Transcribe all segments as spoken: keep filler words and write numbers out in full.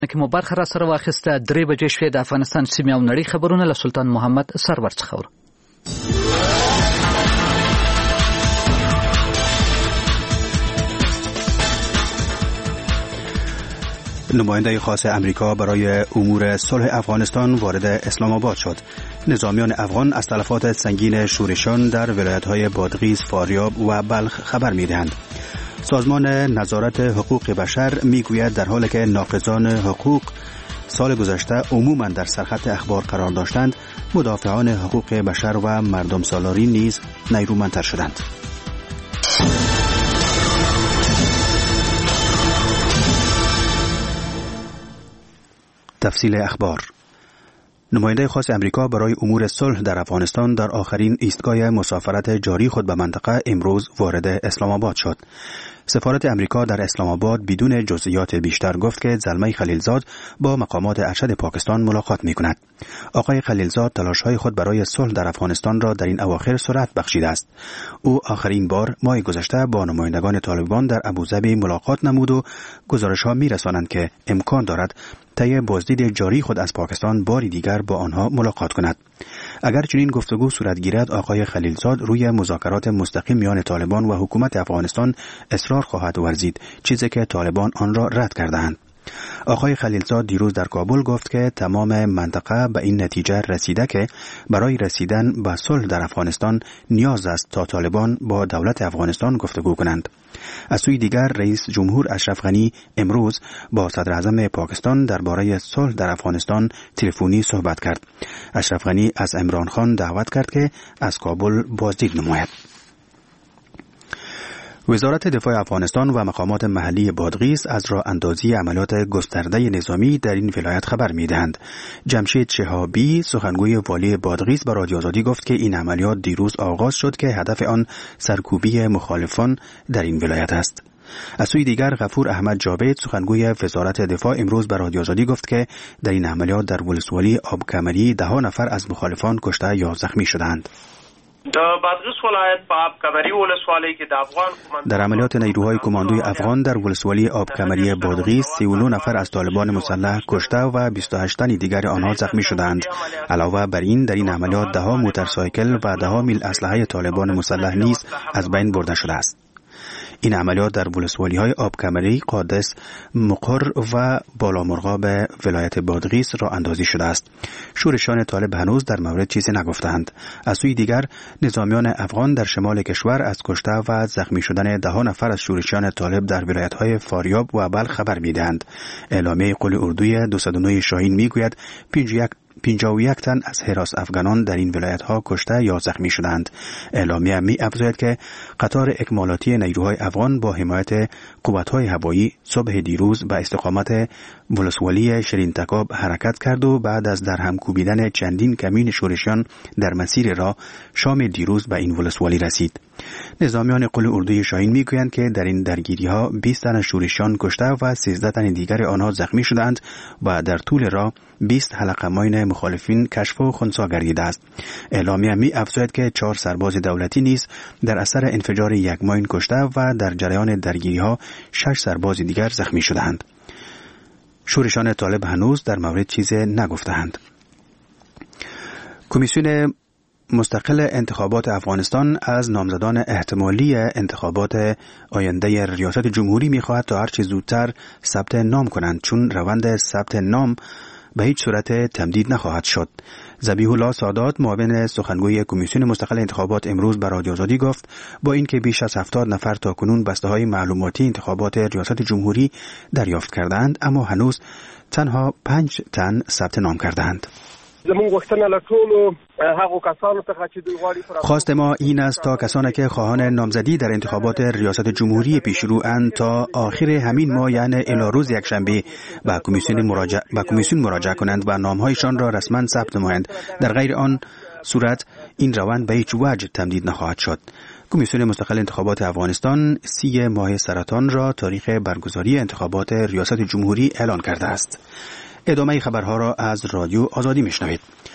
که مو برخه را سره واخیسته درې بجې شوې د افغانستان سیمې او نړۍ خبرونه له سلطان محمد سرور څخه اورو. نماینده خاص امریکا برای امور صلح افغانستان وارد اسلام آباد شد. نظامیان افغان از تلفات سنگین شورشان در ولایت‌های بادغیس، فاریاب و بلخ خبر می‌دهند. سازمان نظارت حقوق بشر میگوید در حالی که ناقضان حقوق سال گذشته عموما در سرخط اخبار قرار داشتند، مدافعان حقوق بشر و مردم سالاری نیز نیرومندتر شدند. تفصیل اخبار. نماینده خاص امریکا برای امور صلح در افغانستان در آخرین ایستگاه مسافرت جاری خود به منطقه امروز وارد اسلام آباد شد. سفارت امریکا در اسلام آباد بدون جزئیات بیشتر گفت که زلمه خلیلزاد با مقامات ارشد پاکستان ملاقات می کند. آقای خلیلزاد تلاش‌های خود برای صلح در افغانستان را در این اواخر سرعت بخشیده است. او آخرین بار ماه گذشته با نمایندگان طالبان در ابوظبی ملاقات نمود و گزارش‌ها می‌رسانند که امکان دارد طی بازدید جاری خود از پاکستان باری دیگر با آنها ملاقات کند. اگر چنین گفتگو صورت گیرد، آقای خلیلزاد روی مذاکرات مستقیم میان طالبان و حکومت افغانستان اصرار خواهد ورزید، چیزی که طالبان آن را رد کرده‌اند. آقای خلیلزاد دیروز در کابل گفت که تمام منطقه به این نتیجه رسیده که برای رسیدن به صلح در افغانستان نیاز است تا طالبان با دولت افغانستان گفتگو کنند. از سوی دیگر رئیس جمهور اشرف غنی امروز با صدر اعظم پاکستان درباره صلح در افغانستان تلفنی صحبت کرد. اشرف غنی از عمران خان دعوت کرد که از کابل بازدید نماید. وزارت دفاع افغانستان و مقامات محلی بادغیس از راه اندازی عملیات گسترده نظامی در این ولایت خبر می‌دهند. جمشید شهابی سخنگوی والی بادغیس به رادیو آزادی گفت که این عملیات دیروز آغاز شد که هدف آن سرکوبی مخالفان در این ولایت است. از سوی دیگر غفور احمد جاوید سخنگوی وزارت دفاع امروز به رادیو آزادی گفت که در این عملیات در ولسوالی آبکمری ده نفر از مخالفان کشته یا زخمی شدند. در عملیات نیروهای کماندوی افغان در ولسوالی آبکمری بادغیس سی و نه نفر از طالبان مسلح کشته و بیست و هشت تن دیگر آنها زخمی شدند. علاوه بر این در این عملیات ده ها موتورسایکل و ده ها میل اسلحه طالبان مسلح نیز از بین برده شده است. این عملیات در ولسوالی‌های آبکمری، قادس، مقر و بالامرغاب ولایت بادغیس را اندازی شده است. شورشان طالب هنوز در مورد چیزی نگفتند. از سوی دیگر نظامیان افغان در شمال کشور از کشته و زخمی شدن ده نفر از شورشان طالب در ولایت‌های فاریاب و بلخ خبر می‌دهند. اعلامیه قول اردوی دویست و نه شاهین می‌گوید پنجاه و یک تن از حراس افغانان در این ولایت‌ها کشته یا زخمی شدند. اعلامیه می افزاید که قطار اکمالاتی نیروهای افغان با حمایت قوت‌های هوایی صبح دیروز به استقامت ولسوالی شرین تکاب حرکت کرد و بعد از درهم کوبیدن چندین کمین شورشیان در مسیر راه شام دیروز به این ولسوالی رسید. نظامیان قل اردوی شاهین میگویند که در این درگیری‌ها بیست تن شورشیان کشته و سیزده تن دیگر آنها زخمی شدند و در طول راه بیست حلقه ماین مخالفین کشف و خنثی گردیده است. اعلامیه می افزاید که چهار سرباز دولتی نیز در اثر انفجار یک ماین کشته و در جریان درگیری‌ها شش سرباز دیگر زخمی شدند. شورشان طالب هنوز در مورد چیزی نگفتند. کمیسیون مستقل انتخابات افغانستان از نامزدان احتمالی انتخابات آینده ریاست جمهوری می‌خواهد تا هر چه زودتر ثبت نام کنند، چون روند ثبت نام به هیچ صورت تمدید نخواهد شد. ذبیح الله سادات معاون سخنگوی کمیسیون مستقل انتخابات امروز به رادیو آزادی گفت با اینکه بیش از هفتاد نفر تا کنون بسته‌های معلوماتی انتخابات ریاست جمهوری دریافت کردند، اما هنوز تنها پنج تن ثبت نام کردند. خواست ما این است تا کسانی که خواهان نامزدی در انتخابات ریاست جمهوری پیشروند تا آخر همین ماه، یعنی الی روز یکشنبه، به کمیسیون مراجعه به کمیسیون مراجعه کنند و نامهایشان را رسما ثبت نمایند. در غیر آن صورت این روند به هیچ وجه تمدید نخواهد شد. کمیسیون مستقل انتخابات افغانستان سی ماه سرطان را تاریخ برگزاری انتخابات ریاست جمهوری اعلان کرده است. ادامه خبرها را از رادیو آزادی میشنوید.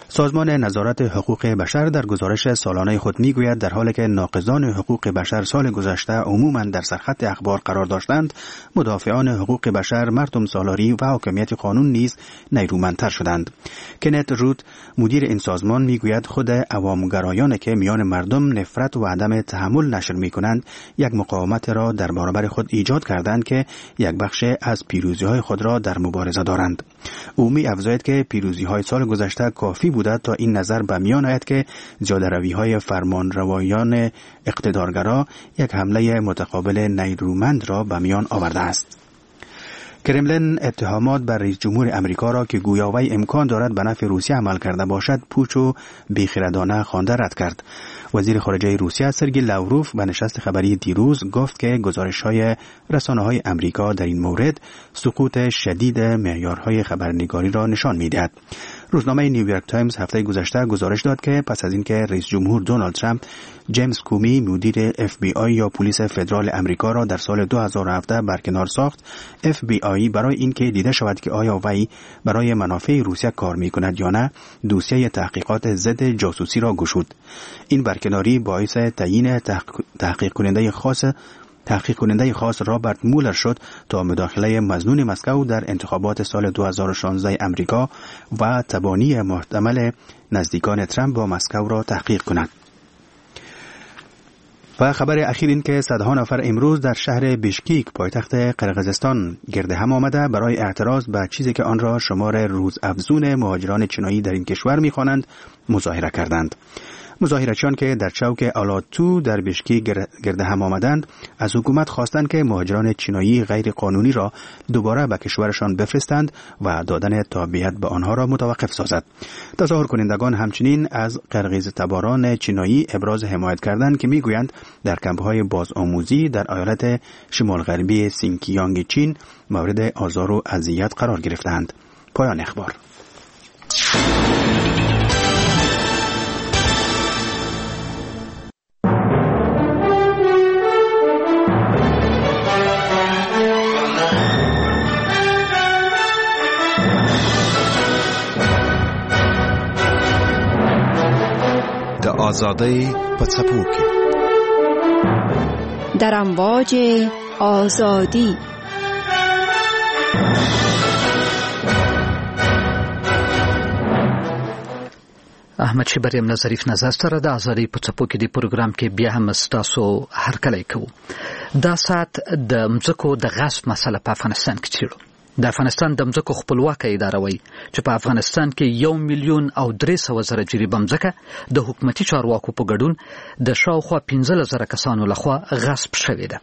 سازمان نظارت حقوق بشر در گزارش سالانه خود میگوید در حالی که ناقضان حقوق بشر سال گذشته عموماً در سرخط اخبار قرار داشتند، مدافعان حقوق بشر، مردم سالاری و حاکمیت قانون نیز نیرومندتر شدند. کنت روت، مدیر این سازمان، میگوید خود عوامگرایانی که میان مردم نفرت و عدم تحمل نشر میکنند، یک مقاومت را در برابر خود ایجاد کردند که یک بخش از پیروزی‌های خود را در مبارزه دارند. او می افزاید که پیروزی‌های سال گذشته کافی بوده تا این نظر به میان آید که زیاده‌روی‌های فرمانروایان اقتدارگرا یک حمله متقابل نیرومند را به میان آورده است. کرملین اتهامات بر رئیس جمهور امریکا را که گویا وی امکان دارد به نفع روسیه عمل کرده باشد پوچ و بیخردانه خوانده رد کرد. وزیر خارجه روسیه سرگئی لاوروف به نشست خبری دیروز گفت که گزارش‌های رسانه‌های امریکا در این مورد سقوط شدید معیارهای خبرنگاری را نشان می‌دهد. روزنامه نیویورک تایمز هفته گذشته گزارش داد که پس از اینکه رئیس جمهور دونالد ترامپ جیمز کومی مدیر اف بی آی یا پلیس فدرال امریکا را در سال دو هزار و هفده برکنار ساخت، اف بی آی برای اینکه دیده شود که آیا وی برای منافع روسیه کار می‌کند یا نه، دوسیه تحقیقات ضد جاسوسی را گشود. این برکناری باعث تعیین تحقیق کننده خاص تحقیق کننده خاص رابرت مولر شد تا مداخله مظنون مسکو در انتخابات سال دو هزار و شانزده امریکا و تبانی محتمل نزدیکان ترامپ با مسکو را تحقیق کند. و خبر اخیر این که صدها نفر امروز در شهر بیشکیک پایتخت قرقیزستان گرد هم آمده برای اعتراض به چیزی که آن را شمار روزافزون مهاجران چینایی در این کشور می‌خوانند مظاهره کردند. مظاهرچیان که در چوک آلاتو در بیشکیک گرد هم آمدند از حکومت خواستند که مهاجران چینایی غیر قانونی را دوباره به کشورشان بفرستند و دادن تابعیت به آنها را متوقف سازد. تظاهر کنندگان همچنین از قرقیز تباران چینایی ابراز حمایت کردند که میگویند در کمپ‌های بازآموزی در ایالت شمال غربی سینکیانگ چین مورد آزار و اذیت قرار گرفتند. پایان اخبار. آزادی پڅپوکي در امواج آزادی. احمد شبریم نظریف نظر سره د آزادی پڅپوکي دی پروګرام کې بیا هم ستاسو هرکلی کوو. دا سات د مځکو د غصب مسله په افغانستان کې چیرو. د افغانستان د مځکو خپلواکه اداره وایي چې په افغانستان کې یو میلیون او درې سوه زره جریبه مځکه د حکومتي چارواکو په ګډون د شاوخوا پنځلس زره کسانو لخوا غصب شوې ده.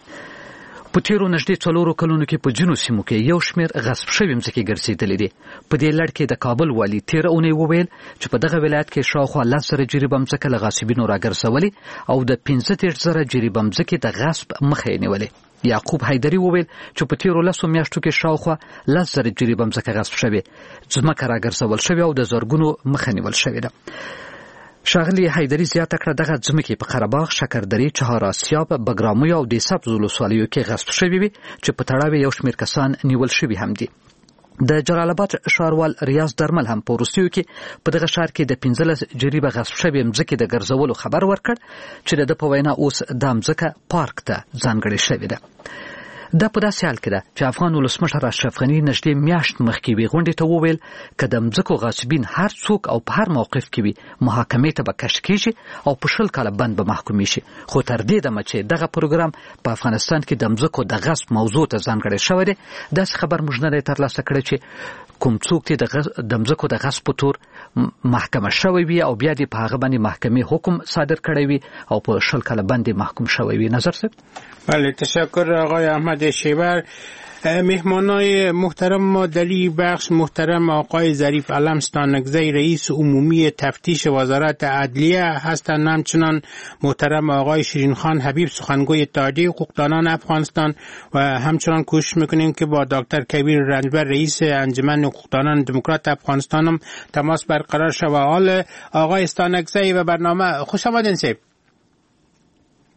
په تیرو نږدې څلورو کلونو کې په ځینو سیمو کې یو شمېر غصب شوې مځکې ګرځېدلې دي. په دې لړ کې د کابل والي تېره اونۍ وویل چې په دغه ولایت کې شاوخوا لس زره جریبه مځکه له غاصبینو راګرځولې او د پنځه دېرش زره جریبه مځکې د غصب مخه یې نیولې. یعقوب حیدري وویل چې په تیرو لسو میاشتو کې شاوخوا لس زره جریبه مځکه غصب شوې، ځمکه راګرځول شوې او د زرګونو مخه نیول شوې ده. ښاغلي حیدري زیاته کړه دغه ځمکې په قرهباغ، شکردرې، چهار آسیاب، بګرامو او د سبز ولسوالیو کې غصب شوې وي چې په تړاو یو شمېر کسان نیول شوي هم دي. د جلال آباد ښاروال ریاض درمل هم په وروستیو کې په دغه ښار کې د پنځلس جریبه غصب شوې مځکې د ګرځولو خبر ورکړ چې د ده په وینا اوس دا مځکه پارک ته ځانګړې شوې ده. دا په داسې حال کې ده چې افغان ولسمشر اشرف غني نږدې میاشت مخکې یوې غونډې ته وویل که د مځکو غاصبین هر څوک او په هر موقف کې وي محاکمې ته به کش کېږي او په شل کاله بند به محکومې شي. خو تر دې دمه چې دغه پروګرام په افغانستان کې د مځکو د غصب موضوع ته ځانګړی شوی دی، داسې خبر موږ نه دی ترلاسه کړی چې کوم څوک چې د مځکو د غصب په تور محکمه شوی وي او بیا دې په هغه باندې محکمې حکم صادر کړی وي او په شل کاله بند محکوم شوی وي. نظر صاحب؟ بله، تشکر آقای احمد شیبر. مهمانای محترم ما در این بخش محترم آقای ظریف علم ستانکزی رئیس عمومی تفتیش وزارت عدلیه هستند، همچنان محترم آقای شیرین خان حبیب سخنگوی اتحادیه حقوقدانان افغانستان و همچنان کوشش میکنیم که با دکتر کبیر رنجبر رئیس انجمن حقوقدانان دموکرات افغانستان هم تماس برقرار شود. حال آقای ستانکزی و برنامه خوش آمدین. سیب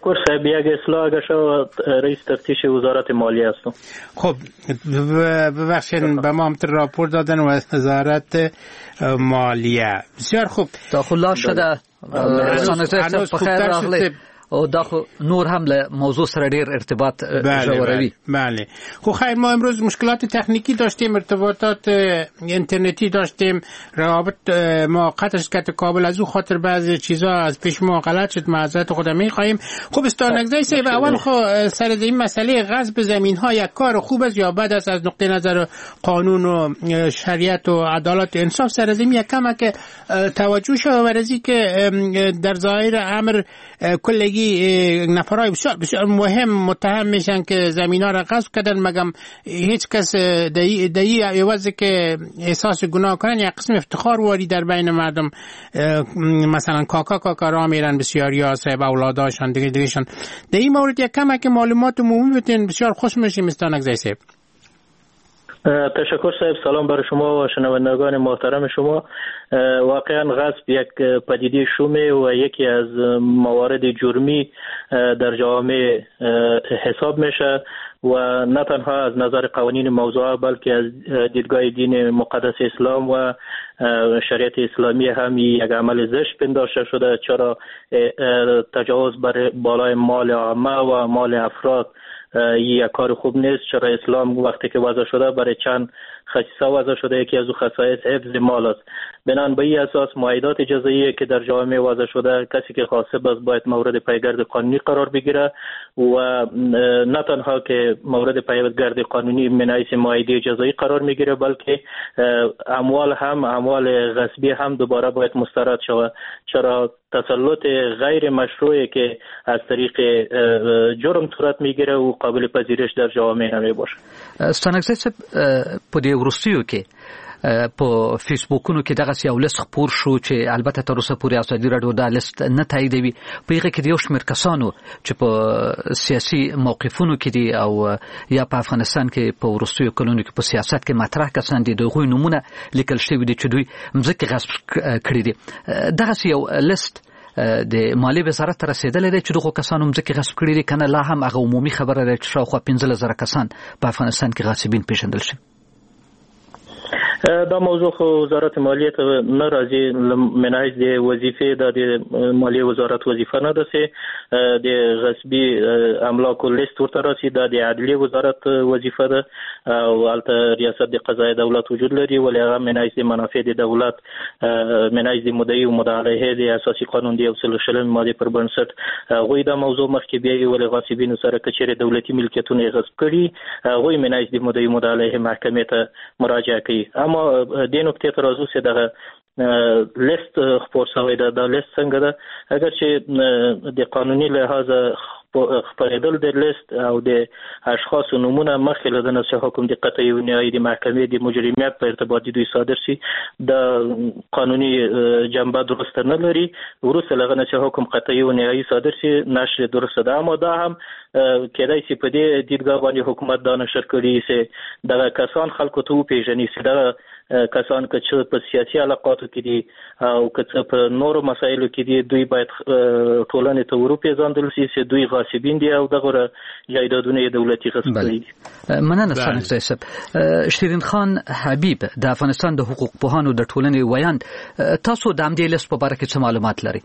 تشکر صاحب. یک اصلاح اگر شد رئیس تفتیش وزارت مالیه هستم. خب ببخشید به ما هم راپور دادن وزارت مالیه. بسیار خوب. تا خلاص شده رسانه زیست بخیر راغلی او دا خو نور هم له موضوع سره ډیر ارتباط جوړوي. بله. خو خیر ما امروز مشکلات تکنیکی داشتیم، ارتباطات اینترنتی داشتیم، روابط ما قطعش کرد کابل، از او خاطر بعضی چیزا از پیش ما غلط شد، معذرت خودم میخوایم. خب استانگزی صاحب اول خو سر این مسئله غصب زمین ها یک کار خوب است یا بد است از نقطه نظر قانون و شریعت و عدالت و انصاف؟ سر زمین یک کم که توجه شد و رزی که در ظاهر امر کلگی نفرای بسیار بسیار مهم متهم میشن که زمین ها را غصب کردن، مگم هیچ کس دایی عوضی که احساس گناه کنن یک قسم افتخار واری در بین مردم، مثلا کاکا کاکا را میرن بسیار یا صاحب اولاداشان دیگه دیگهشان. در این مورد یک کم که معلومات عمومی بتین بسیار خوش میشیم. استانگزی صاحب تشکر صاحب. سلام برای شما و شنوندگان محترم شما. واقعا غصب یک پدیده شومه و یکی از موارد جرمی در جامعه حساب میشه و نه تنها از نظر قوانین موضوع بلکه از دیدگاه دین مقدس اسلام و شریعت اسلامی هم یک عمل زشت پنداشته شده، چرا تجاوز بر بالای مال عامه و مال افراد یک کار خوب نیست. چرا اسلام وقتی که وضع شده برای چند خصیصه وضع شده، یکی از اون خصایص حفظ مال است. بنابراین به این اساس معایدات جزایی که در جامعه وضع شده، کسی که غاصب است باید مورد پیگرد قانونی قرار بگیره و نه تنها که مورد پیگرد قانونی من حیث معایده جزایی قرار میگیره بلکه اموال هم اموال غصبی هم دوباره باید مسترد شود. چرا تسلط غیر مشروعی که از طریق جرم صورت میگیره و قابل پذیرش در جامعه نمی باشه. استانگزی صاحب په دې وروستیو کې په فیسبوکونو کې دغه یو لیست خپور شو چې البته تر اوسه پورې ازادي راډیو دا لیست نه تاییدوي. په هغه کې د یو شمېر کسانو چې په سیاسي موقفونو کې دي او یا په افغانستان کې په وروستیو کلونو کې په سیاست کې مطرح کسان دي، دغوی نومونه لیکل شوي دي چې دوی مځکې غصب کړي دي. دغسې یو لیست د مالی وزارت ته رسیدلی دی چې دغو کسانو مځکې غصب کړي دي، که نه لا هم هغه عمومي خبره ده چې شاوخوا پنځلس زره کسان په افغانستان کې غاصبین پیژندل شي؟ دا موضوع خو وزارت مالیه ته نه راځي، من حیث د وظیفې د مالیې وزارت وظیفه نه ده چې د غصبي املاکو لیست ورته راسي. دا د عدلیې وزارت وظیفه ده او هلته ریاست د قضایي دولت وجود لري، ولې هغه من حیث د منافع د دولت من حیث د مدعي او مدعی علیه د اساسي قانون د یو سل شلمې مادې پر بنسټ هغوی دا موضوع مخکې بیایي، ولې غاصبینو سره که چیرې دولتي ملکیتونه یې غصب کړي هغوی من حیث د مدعي مدعی علیه محکمې ته مراجعه کوي. اما د نکته تر راځو چې دغه لیست خپور شوی ده. دا لیست څنګه ده؟ اگر چې د قانوني لحاظ خپرېدل د لیست او د اشخاص نومونه مخکې له دنه چې حکم د قطعي و نهایي د محکمې د مجرمیت په ارتباط د دوی صادر شي د قانوني جنبه درسته نه لري. وروسته له هغه نه چې حکم قطعي و نهایي صادر شي نشر درسته ده. اما دا هم کېدای شي په دې دیدګاه باندې حکومت دا نشر کړي چې دغه کسان خلکو ته وپېژني چې دغه کسان که چې په سیاسي علاقاتو کې دي او که څه په نورو مسایلو کې دي دوی باید ټولنې ته وروپېژندل شي چې دوی غاصبین دي او دغه جایدادونه یې دولتي غصب کړي دي. مننه استانگزی صاحب. شیرین خان حبیب د افغانستان د حقوق پوهانو د ټولنې ویاند، تاسو د همدې لیست په باره کې څه معلومات لرئ؟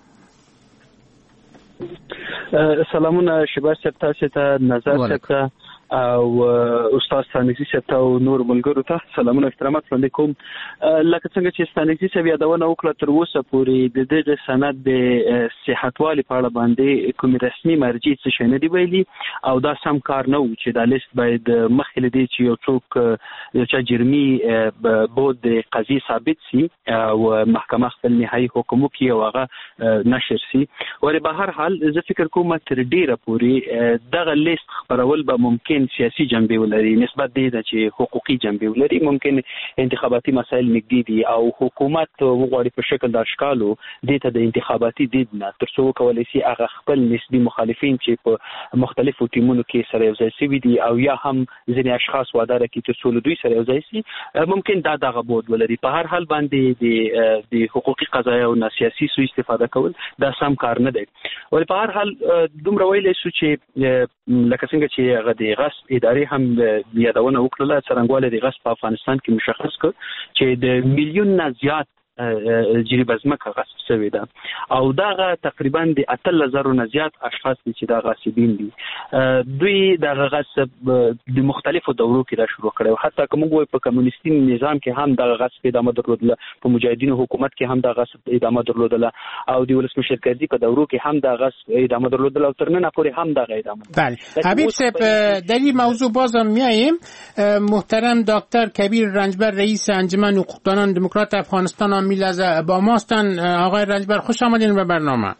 سلامونه شباش صاحب، تاسو ته نظر ته او استاد استانگزی صاحب ته او نور ملګرو ته سلامونه احترامات وړاندې کوم. لکه څنګه چې استانگزی صاحب یادونه وکړه تر اوسه پورې د دې سند د صحتوالي په اړه باندې کوم رسمي مرجع څه شي نه دی ویلي او دا سم کار نه و چې دا لیست باید مخکې له دې چې یو څوک یو چا جرمي بود د قضیې ثابت سي او محکمه خپل نهایي حکم وکړي او هغه نشر سي. ولې به هر حال زه فکر کوم تر ډیره پورې دغه لیست خپرول به ممکن ممکن سیاسي جنبه ولري نسبت دې ده چې حقوقي جنبه ولري، ممکن انتخاباتي مسایل نږدې دي او حکومت وغواړي په شکل د اشکالو دې ته د انتخاباتي دید نه تر څو کولی شي هغه خپل نسبي مخالفین چې په مختلفو ټیمونو کې سره یو ځای شوي دي او یا هم ځینې اشخاص واده راکړي تر څو له دوی سره یو ځای شي، ممکن دا دغه بود ولري. په هر حال باندې د د حقوقي قضایاو نه سیاسي سوء استفاده کول دا سم کار نه دی. ولې په هر حال دومره ویلی شو چې لکه څنګه چې هغه د غصب ادارې هم یادونه وکړله، څرنګوالی د غصب په افغانستان کې مشخص کړ چې د میلیون نه زیات جریبه ځمکه غصب شوې ده او دغه تقریبا د اتلس زرو نه زیات اشخاص دي چې دا غاصبین دي. دوی دغه غصب د مختلفو دورو کې را شروع کړی، حتی که موږ وایو په کمونیستي نظام کې هم دغه غصب ادامه درلودله، په مجاهدینو حکومت کې هم دغه غصب ادامه درلودله او د ولسمشرګردي په دورو کې هم دغه غصب ادامه درلودله او تر ننه پورې هم دغه ادامه. بله حبیب صاحب، در این موضوع بازم میاییم. محترم دکتر کبیر رنجبر رئیس انجمن حقوقدانان دموکرات افغانستان هم میلازه با ماستن. آقای رنجبر خوش آمدین به برنامه.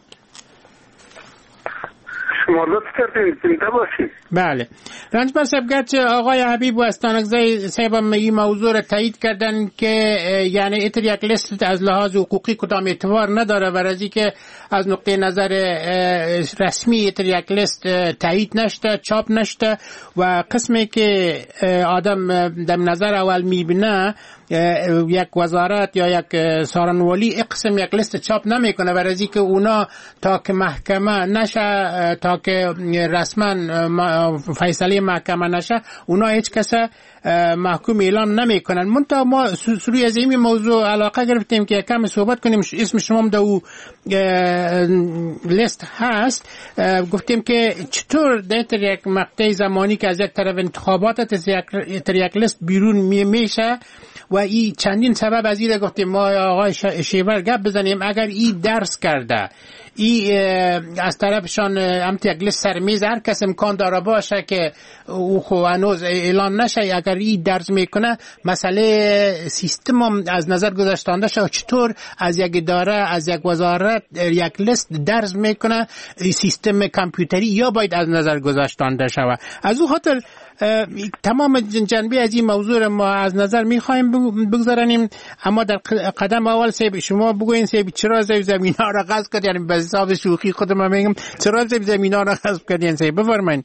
شما لطف کردین زنده باشید. بله رنجبر صاحب، گرچه آقای حبیب و استانکزی صاحب این موضوع را تایید کردن که یعنی ایتر یک لیست از لحاظ حقوقی کدام اعتبار نداره و از اینکه از نقطه نظر رسمی ایتر یک لیست تایید نشده، چاپ نشده و قسمی که آدم در نظر اول میبینه یک وزارت یا یک سارنوالی اقسم یک لیست چاپ نمیکنه و از اینکه اونا تا که محکمه نشه، تا که رسما فیصله محکمه نشه، اونا هیچ کس محکوم اعلام نمیکنن. منتها ما سروی از این موضوع علاقه گرفتیم که کم صحبت کنیم. اسم شما در او لیست هست، گفتیم که چطور در یک مقطع زمانی که از یک طرف انتخابات در یک لیست بیرون میشه و این چندین سبب از این گفتیم ما آقای شیور گپ بزنیم. اگر این درس کرده، ای از طرفشان امت یک لیست سرمیز هر کس امکان داره باشه که او خو هنوز اعلان نشه، اگر ای درس میکنه مسئله سیستم هم از نظر گذاشتانده شه. چطور از یک اداره، از یک وزارت یک لیست درس میکنه، سیستم کامپیوتری یا باید از نظر گذاشتانده شه. از او خاطر تمام جنبه از این موضوع ما از نظر میخوایم بگذاریم. اما در قدم اول سیب شما بگوین سیب چرا سیب زمین ها را غصب کرد؟ یعنی به حساب شوخی خودم هم میگم چرا سیب زمین ها را غصب کردین؟ سیب بفرمایین.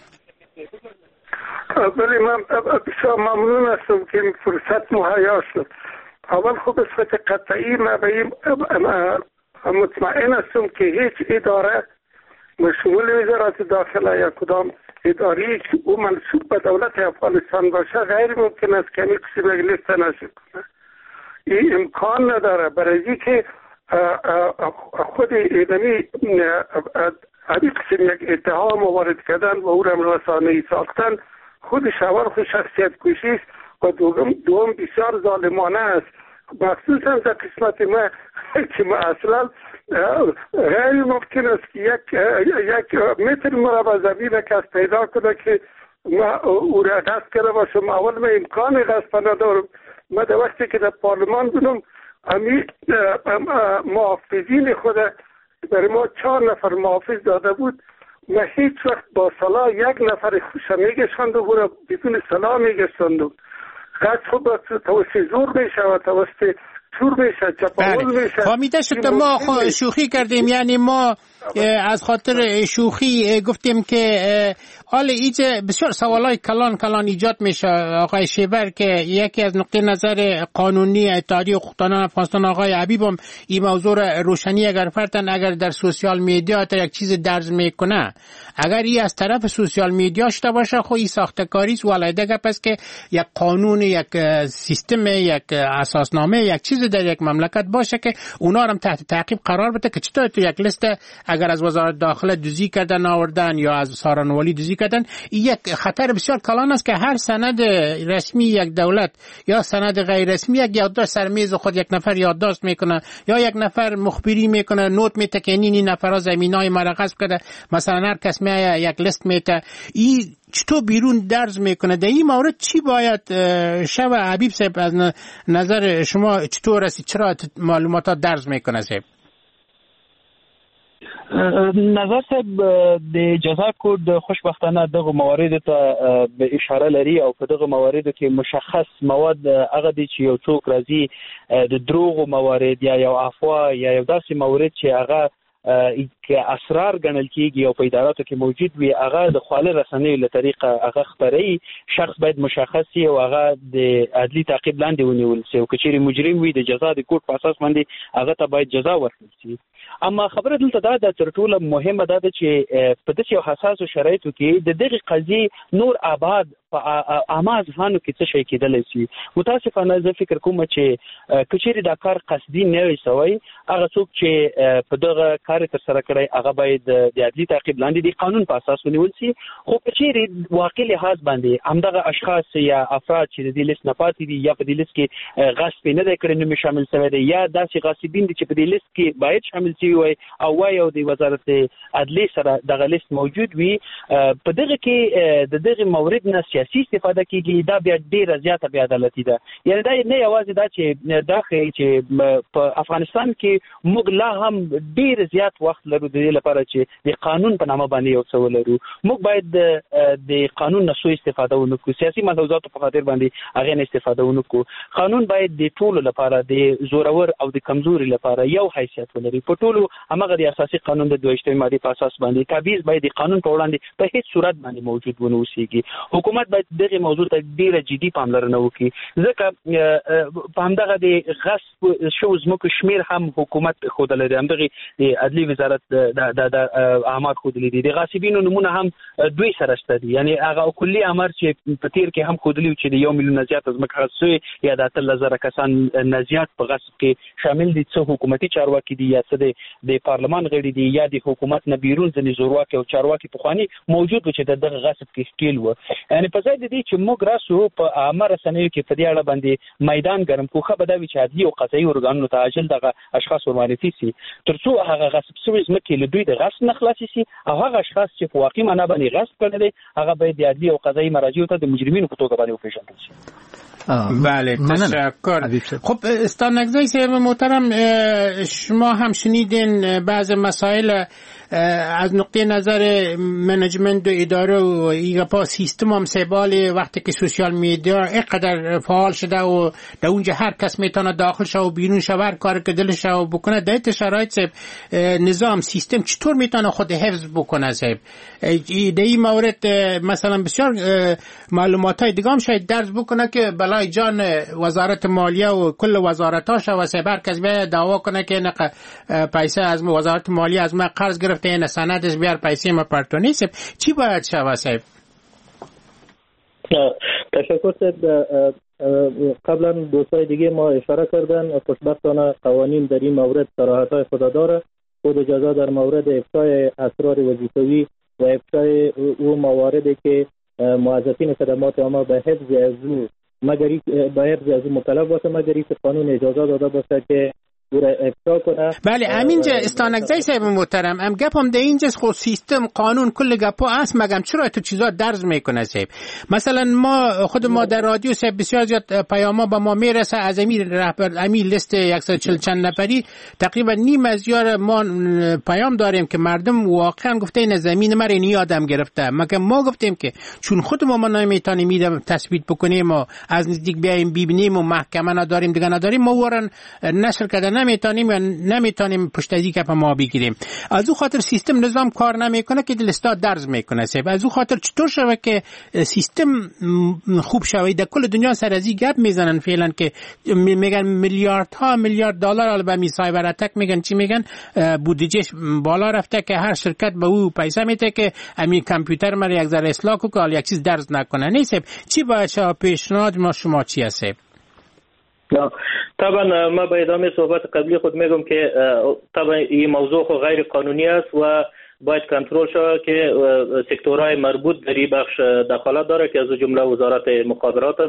ولی من بسیار ممنون هستم که این فرصت مهیا شد. اول خوب به صورت قطعی من به این مطمئن هستم که هیچ اداره مشمول وزارت داخله یا کدام اداری که او منصوب به دولت افغانستان باشه غیر ممکن است که این کسی به لیست نشه کنه. این امکان نداره، برای اینکه خود ایدمی این قسم یک اتهام وارد کردن و او را رسانه‌ای ساختن خودش اول خود شخصیت کشی است و دوم دوم بسیار ظالمانه است، مخصوصا در قسمت ما که ما اصلا غیر ممکن است که یک یک متر مربع زمین را کس پیدا کنه که ما او را غصب کرده باشم. اول ما امکان غصب ندارم. ما در وقتی که در پارلمان بودم امی محافظین خود برای ما چهار نفر محافظ داده بود. ما هیچ وقت با سلاح یک نفر خوش میگشتند و را بدون سلاح میگشتند. غصب خود توسط زور میشه و توسط فهمیده شد. ما شوخی کردیم، یعنی ما از خاطر شوخی گفتیم که حال ایجا بسیار سوالای کلان کلان ایجاد میشه آقای شیبر که یکی از نقطه نظر قانونی اتحادیه حقوقدانان افغانستان آقای حبیب هم این موضوع را روشنی اگر فرتن اگر در سوشیال میدیا تا یک چیز درز میکنه، اگر این از طرف سوشیال میدیا شده باشه خو این ساختکاری است. ولیده گپ است که یک قانون، یک سیستم، یک اساسنامه، یک چیز در یک مملکت باشه که اونا هم تحت تعقیب قرار بده که چطور تو یک لیست اگر از وزارت داخله دوزی کردن آوردن یا از سارنوالی دوزی کردن، این یک خطر بسیار کلان است که هر سند رسمی یک دولت یا سند غیر رسمی یک یادداشت سر میز خود یک نفر یادداشت میکنه یا یک نفر مخبری میکنه، نوت میته که این نفرها زمینای ما را غصب کرده، مثلا هر کس میایه یک لیست میته. این چطور بیرون درز میکنه؟ در این مورد چی باید شب حبیب صاحب از نظر شما چطور است؟ چرا معلومات درز میکنه صاحب؟ نظر صاحب د جزا کود خوشبختانه دغه موارد ته به اشاره لري او په دغه موارد کې مشخص مواد هغه دي چې یو څوک راځي د دروغ موارد یا یو افوا یا یو داسې موارد چې هغه کې اسرار ګڼل کیږي او په اداراتو کې موجود وي هغه د خواله رسنیو له طریقه هغه خبري شخص باید مشخص وي او هغه د عدلي تعقیب لاندې ونیول شي او کچېری مجرم وي د جزا د کوټ په اساس باندې هغه ته باید جزا ورکړل شي. اما خبره دلته دا د تر ټولو مهمه ده چې په داسې حساسو شرایطو کې د دغه قضیې نور آباد په عامه ځانو کې څه شي کېدلی شي. متاسفانه زه فکر کوم چې کچېری دا کار قصدي نه وي سوی هغه څوک چې په دغه کار تر سره کړی هغه باید د عدلي تعقیب لاندې د قانون په اساس ونیول شي. خو کچېری واقعي لحاظ باندې همدغه اشخاص یا افراد چې د دې لیست نه پاتې دي یا په دې لیست کې غصب نه دی کړی نو شامل شوی دی یا داسې غاصبین دي چې په دې لیست کې باید شامل شي وي او وایي او د وزارت عدلیه سره دغه لیست موجود وي په دغه کې د دغه مورد نه سیاسي استفاده کیږي دا بیا ډیره زیاته بې عدالتي ده. یعنی دا نه یوازې دا چې دا ښیي چې په افغانستان کې موږ لا هم ډیر زیات وخت لرو د دې لپاره چې د قانون په نامه باندې یو څه ولرو. موږ باید د قانون نه سوء استفاده ونه کړو، سیاسي ملحوظاتو په خاطر باندې هغه نه استفاده ونه کړو. قانون باید د ټولو لپاره د زورور او د کمزوري لپاره یو حیثیت ولري. په ټولو همغه د اساسي قانون د دویشتمې ماده په اساس باندې تبعیض باید د قانون په وړاندې په هیڅ صورت باندې موجود ونه اوسېږي. حکومت باید دغه موضوع ته ډیره جدي پاملرنه وکړي ځکه په همدغه د غصب شو زموږ شمیر هم حکومت ښودلی دی، همدغه د عدلي وزارت د اعمال ښودلي دي. د غاصبینو نومونه هم دوی سره شته دي، یعنی هغه کلي امر چې په تیر کې هم ښودلي چې د یو میلیون نه زیات ځمکه غصب شوې یا د اتلس زره کسان نه زیات په غصب کې شامل دي، څه حکومتي چارواکي دي یا څه د پارلمان غړي دي یا د حکومت نه بیرون ځینې زورواکي او چارواکي پخواني موجود و چې د دغه غصب کې ښکیل وو. یعنی په ځای د دې چې موږ راسو په عامه رسنیو کې په دې اړه باندې میدان ګرم کړو، ښه به دا وي چې عدلي او قضایي ارګانونو ته عاجل دغه اشخاص ورمعرفي شي تر څو هغه غصب شوي ځمکې له دوی د غصب نه خلاصې شي او هغه اشخاص چې په واقعي معنا باندې غصب کړی دی هغه باید د عدلي او قضایي مراجعو ته د مجرمینو په توګه باندې وپېژندل شي. بله تشکر. خب استانکزی صاحب محترم، شما هم شنیدین بعض مسائل از نقطه نظر منیجمنت و اداره و ایگپا سیستم هم سیبال وقتی که سوشیال میدیا اینقدر فعال شده و در اونجا هر کس میتونه داخل شه و بیرون شه هر کار که دلش شه و بکنه. در این شرایط نظام سیستم چطور میتونه خود حفظ بکنه صاحب؟ در این مورد مثلا بسیار معلومات های دیگه هم شاید درز بکنه که بلای جان وزارت مالیه و کل وزارتاش و هر کس باید دعوا کنه که نق پیسه از وزارت مالیه از ما قرض گرفته این سندش بیار پیسه ما پرتونی صاحب چی باید شوه صاحب؟ تشکر صاحب. قبلا دوستای دیگه ما اشاره کردن خوشبختانه قوانین در این مورد صراحت‌های خود داره. خود جزا در مورد افشای اسرار وظیفوی و افشای او مواردی که موظفین خدمات عامه به حفظ از او مگری به حفظ از او مکلف باشه مگری که قانون اجازه داده باشه که بله همینجا استانکزی صاحب محترم ام گپم ده اینجاست خود سیستم قانون کل گپا است مگم چرا تو چیزا درز میکنه صاحب؟ مثلا ما خود ما در رادیو صاحب بسیار زیاد پیاما با ما میرسه از امیر رهبر امیر لیست صد و چهل چند نفری تقریبا نیم از یار ما پیام داریم که مردم واقعا گفته این زمین ما رو یادم گرفته، مگم ما گفتیم که چون خود ما ما نمیتونیم میدم تثبیت بکنیم و از نزدیک بیایم ببینیم و محکمه نداریم دیگه نداریم ما ورن نشر کردن نمیتونیم یا نمیتونیم پشت از اینکه ما بگیریم. از او خاطر سیستم نظام کار نمیکنه که دلستا درز میکنه صاحب. از او خاطر چطور شوه که سیستم خوب شوه؟ در کل دنیا سر از این گپ میزنن فعلا که میگن میلیاردها میلیارد دلار البته می سایبر اتک میگن چی میگن بودجهش بالا رفته که هر شرکت به او پیسه میده که همین کامپیوتر ما یک ذره اصلاح کنه یک چیز درز نکنه. نیست چی باید شما پیشنهاد ما شما چی است؟ طبعا ما به ادامه صحبت قبلی خود میگم که طبعا این موضوع خود غیر قانونی است و باید کنترل شود که سکتورهای مربوط در این بخش دخالت داره که از جمله وزارت مخابرات است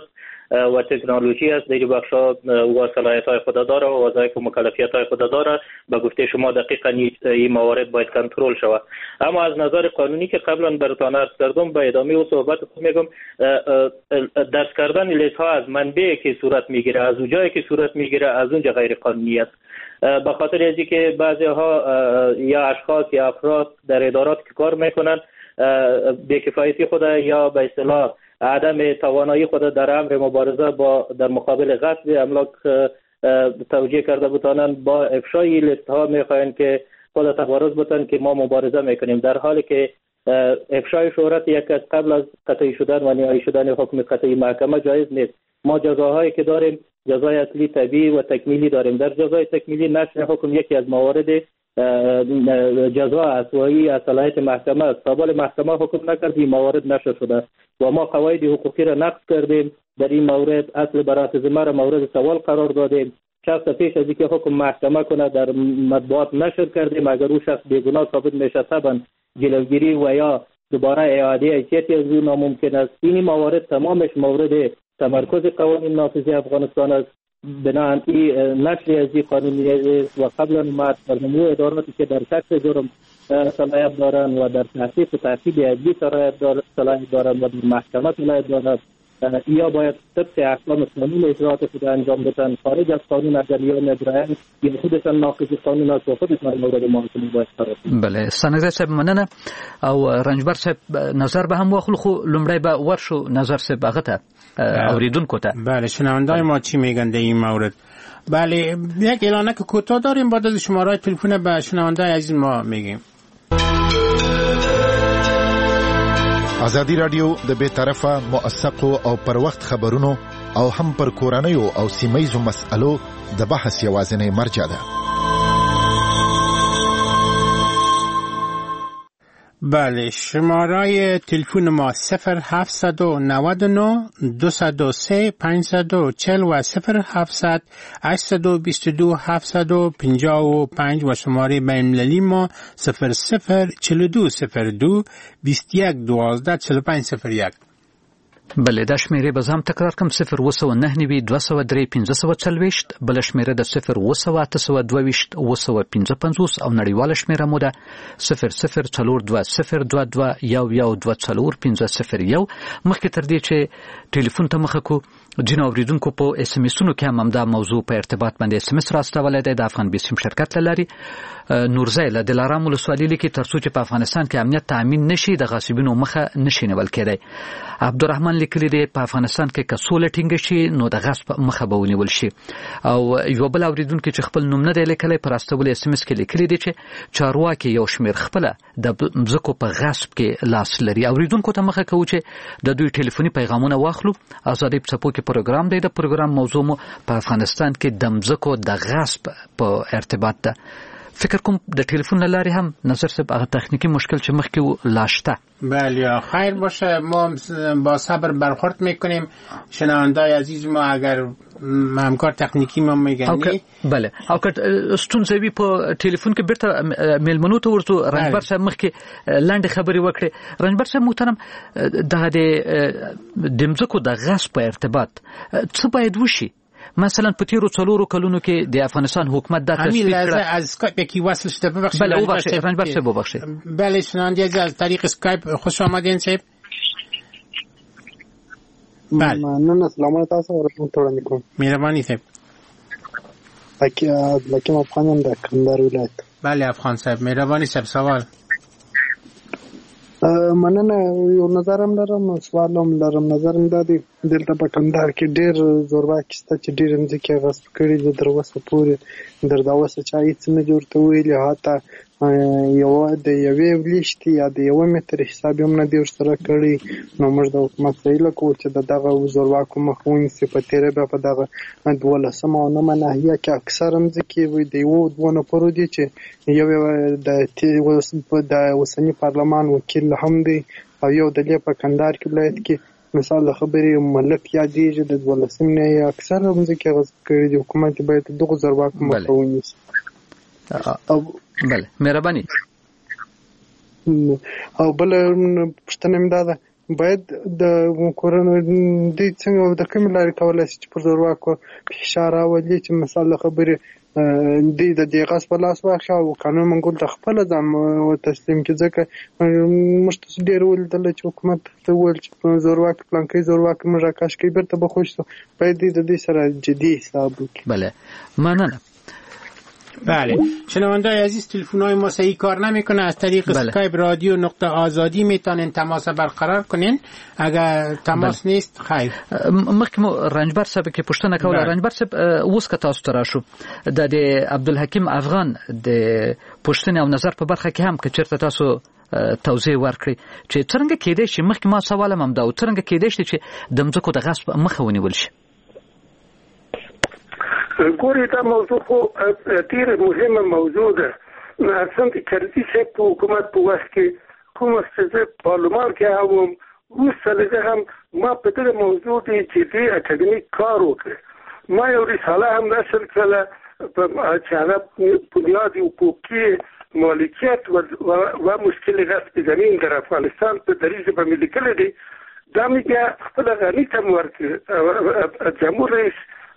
و تکنولوژی است، در بخش و صلاحیت های خود داره و وظایف و مکلفیت های خود داره. به گفته شما دقیقاً این موارد باید کنترل شود. اما از نظر قانونی که قبلا براتون عرض کردم، به ادامه و صحبت میگم، دست کردن لیست ها از منبعی که صورت میگیره، از اونجایی که صورت میگیره، از اونجا غیر قانونی است. به خاطر از اینکه بعضی ها یا اشخاص یا افراد در ادارات که کار میکنن بی‌کفایتی خود یا به اصطلاح عدم توانایی خود در امر مبارزه با در مقابل غصب املاک توجیه کرده بودن، با افشای لیست ها میخواین که خود تبارز بودن که ما مبارزه میکنیم، در حالی که افشای شهرت یک از قبل از قطعی شدن و نهایی شدن حکم قطعی محکمه جایز نیست. ما جزاهایی که داریم جزای اصلی طبیعی و تکمیلی داریم. در جزای تکمیلی نشر حکم یکی از موارد جزا اسوایی از صلاحیت محکمه است. قبل محکمه حکم نکرد این موارد نشر شده و ما قواعد حقوقی را نقض کردیم. در این مورد اصل برات ذمه را مورد سوال قرار دادیم. شخص پیش از اینکه حکم محکمه کنه در مطبوعات نشر کردیم. اگر او شخص بیگناه ثابت میشه طبعا جلوگیری و یا دوباره اعاده حیثیت از او ناممکن است. این موارد تمامش مورد تمرکز قوانین نافذه افغانستان است. بنابراین این نشر از این قانونی و قبلا ما برنامه اداراتی که در کسب جرم صلاحیت دارند و در تحقیق و تعقیب ادبی صلاحیت دارند و در محکمه صلاحیت دارند یا باید طبق احکام قانون اجراات خود انجام بدن. خارج از قانون اگر یا نگران یا خودشان ناقض قانون است و خودشان مورد محاکمه باید قرار بدن. بله، ستانګزی صاحب مننه. او رنجبر صاحب نظر به هم واخلو، خو لومړی به ورشو نظر صاحب هغه ته اوریدونکو ته. بله، شنوندای ما چی میگن در این مورد؟ بله، یک اعلانه که کوتاه داریم، بعد از شماره تلفن به شنوندای عزیز ما میگیم. ازادي رادیو د بے طرفه موثقو او پر وخت خبرونو او هم پر کورنیو او سیمایزو مسألو د بحث یوازینی مرجع ده. بله، شماره تلفن ما صفر هفتصد و نود و نه دویست و سه پانصد و چهل و صفر هفتصد هشتصد و بیست و دو هفتصد و پنجاه و پنج و شماره بین‌المللی ما صفر صفر چهل و دو صفر دو بیست و یک دوازده چهل و پنج صفر یک. بله، دا شمیره به هم تکرار کم صفر و سوه نه نوي دوه سوه درې پنځه سوه څلوېښت، بله شمیره د صفر و سوه اته سوه دوه ویشت اوه سوه پنځه پنځوس او نړیواله شمیره مو ده صفر صفر څلور دوه صفر دوه دوه یو یو دوه څلور پنځه صفر یو. مخکې تر دې چې ټلیفون ته مخه کو، ځینو اوریدونکو په اس ام اسونو کې هم همدا موضوع په ارتباط باندې اس ام اس راستولی دی. د افغان بیسیم شرکت له لارې نورزی له دلارام ولسوالۍ لیکي تر څو چې په افغانستان کې امنیت تامین نشي د غاصبینو مخه نشي نیول کېدی. عبدالرحمن لیکلی دی په افغانستان کې که سوله ټینګه شي نو د غصب مخه به ونیول شي. او یو بل اوریدونکي چې خپل نوم نه دی لیکلی په راستولو اس ام اس کې لیکلی دی چې چارواکي یو شمېر خپله د مځکو په غصب کې لاس لري. اوریدونکو ته مخه کوو چې د دوی ټلیفوني پیغامونه واخلو. ازادي په څپو کې پروګرام دی. د پروګرام موضوع مو په افغانستان کې د مځکو د غصب په ارتباط ده. فکر کوم د ټلیفون لارې هم نظر صاحب هغه تخنیکی مشکل چې مخکې لاشته. بله، خیر باشه، ما با صبر برخورد میکنیم. شنوندای عزیز ما اگر همکار تکنیکی ما میگن بله، او که ستونزه وي په ټلیفون کې بیرته میلمنو ته ورته رنجبر صاحب مخکې لاندې خبرې وکړي. رنجبر صاحب محترم، دغه د مځکو د غصب په ارتباط څه باید وشي؟ مثلا په تیرو څلورو کلونو کې د افغانستان حکومت د تصویب کړ از اسکایپ یکی وصل شده. ببخشید بله، ببخشید رنجبر صاحب، ببخشید. بله، شنونده عزیز از طریق اسکایپ خوش آمدین صاحب. بله، ممنون. سلام علیکم، تاسو ورته وړاندې کوم. مهرباني صاحب. لکه لکه افغانان د کندهار ولایت. بله افغان صاحب، مهرباني صاحب. سوال مننه. یو نظر هم لرم، سوال هم لرم. نظر هم دا دی، دلته په کندهار کې ډېر زورواکي شته چې ډېر ځمکې غصب کړي دي. تر اوسه پورې تر دا اوسه چا هېڅ نه دي ورته ویلي. حتی یوه د یوې ولیشتې یا د یوه متر حساب هم نه دي ورسره کړي. نو موږ د حکومت هیله کوو چې د دغه زورواکو مخه ونیسي. په تېره بیا په دغه دولسمه او نهمه ناحیه کې اکثره ځمکې د یوو دوو نفرو دي چې یو د اوسني پارلمان وکیل هم دی او یو د دې په کندهار کې ولایت کې مثال د خبرې ملک یادېږي. د دولسمې ناحیې اکثره ځمکې غصب کړي دي. حکومت باید دغو زورواکو مخه ونیسي. بله، مهرباني. او بل پوښتنه مې دا ده، باید د کورونو د څنګه د کوم لارې کولای شي چې پر زورواکو فشار راولي چې مثلا خبرې د دې غاس په لاس واخلي او قانون منګول د خپل ځان تسلیم کړي. ځکه موږ تاسو ډېر ولیدل چې حکومت ته ویل چې زورواک پلانکي زورواک موږ راکاش کوي بیرته به خوش شو. باید د دې سره جدي حساب وکړي. بله ممنونم. بله شنونده‌های عزیز تلفن‌های ما صحیح کار نمیکنه. از طریق بله. اسکایپ رادیو نقطه آزادی میتونین تماس برقرار کنین. اگر تماس بله. نیست خیر مخکې رنجبر صاحب کې پوښتنه کوله. رنجبر صاحب اوس که تاسو ته راشو د عبدالحکیم افغان د پوښتنې او نظر په برخه کې هم که چېرته تاسو توضیح ورکړي چې څرنګه کېدای شي، مخکې ما سوال هم همدا و، څرنګه کېدای شي چې د مځکو د غصب مخه ونیول شي؟ ګورې دا موضوع خو ډېره مهمه موضوع ده. څنګه کرزي صاحب په حکومت په وخت کې کوم وخت چې زه پارلمان کې هم وروسته له هغه هم ما په دغه موضوع کې جدي اکاډمیک کار وکړ. ما یو رساله هم نشر کړله چې هغه بنیاد حقوقي مالکیت و مشکل غصب زمین در افغانستان په دریځ به مې لیکلی دی. دا مې بیا خپله غني ته م ورکړ. جمهور رئیس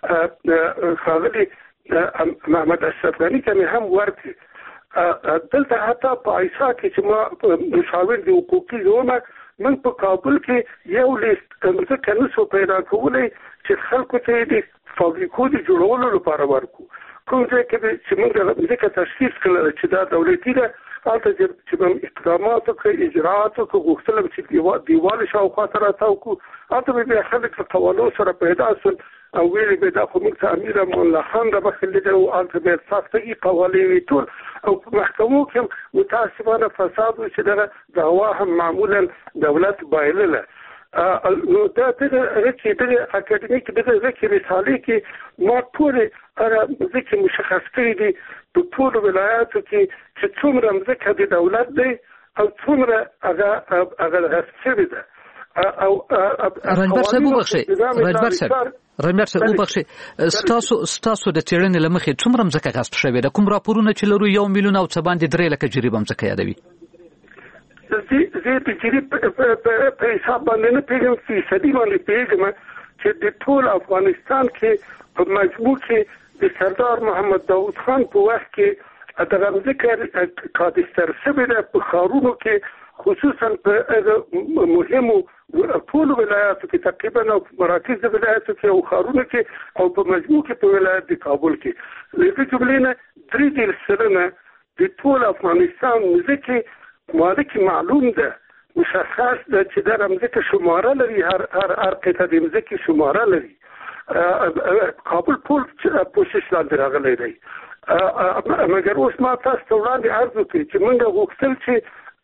خاغلی محمد اشرف غني ته مې هم ورکړ. دلته حتی په عیسا کې چې ما مشاور د حقوقي زونه من په کابل کې یو لیست ځکه نشو پیدا کولی چې خلکو ته د فابریکو د جوړولو لپاره ورکړو. کوم ځای کې چې موږ ځکه تشخیص کړل چې دا دولتي ده، هلته چې موږ اقدامات وکړو، اجراات وکړو، غوښتل چې دیوال شاوخوا ته راتاو کړو. هلته به بیا خلک له قوالو سره پیدا شول او ویلې به دا خو موږ ته امیر امان الله خان د مخکې لیدل او هلته بیا ساختګي قوالې وي ټول. او په محکمو کې هم متاسفانه فساد و چې دغه دعوا هم معمولا دولت بایلله. نو دا دغه رکې دغه اکاډمیک دغه رکې رسالې کې ما ټولې هغه ځکه مشخص کړي دي په ټولو ولایاتو کې چې څومره مځکه د دولت دی او څومره هغه هغه غصب شوې ده. او رنجبر صاحب وبخښئ رنجبر صاحب رنجبر صاحب وبخښئ ستاسو ستاسو د څېړنې له مخې څومره مځکه غصب شوې ده؟ کوم راپورونه چې لرو یو میلیون او څه باندې درې لکه جریبه مځکه یادوي؟ زه د جریب په حساب باندې نه پوهېږم، فیصدي باندې پوهېږم چې د ټول افغانستان کې په مجموع کې د سردار محمد داود خان په وخت کې دغه مځکه کادستر شوې ده په ښارونو کې، خصوصا په مهمو ټولو ولایاتو کې تقریبا او مراکز ولایاتو کې او ښارونو کې او په مجموع کې په ولایت د کابل کې. د دې جملې نه درې دېرش سلنه د ټول افغانستان مځکې ماده کې معلوم ده، مشخص ده چې دا مځکه شماره لري، هر هر هر قطعه د مځکې شماره لري. کابل ټول پوشش لاندې راغلی دی. مګر اوس ما تاسو ته وړاندې عرض وکړي چې موږ غوښتل چې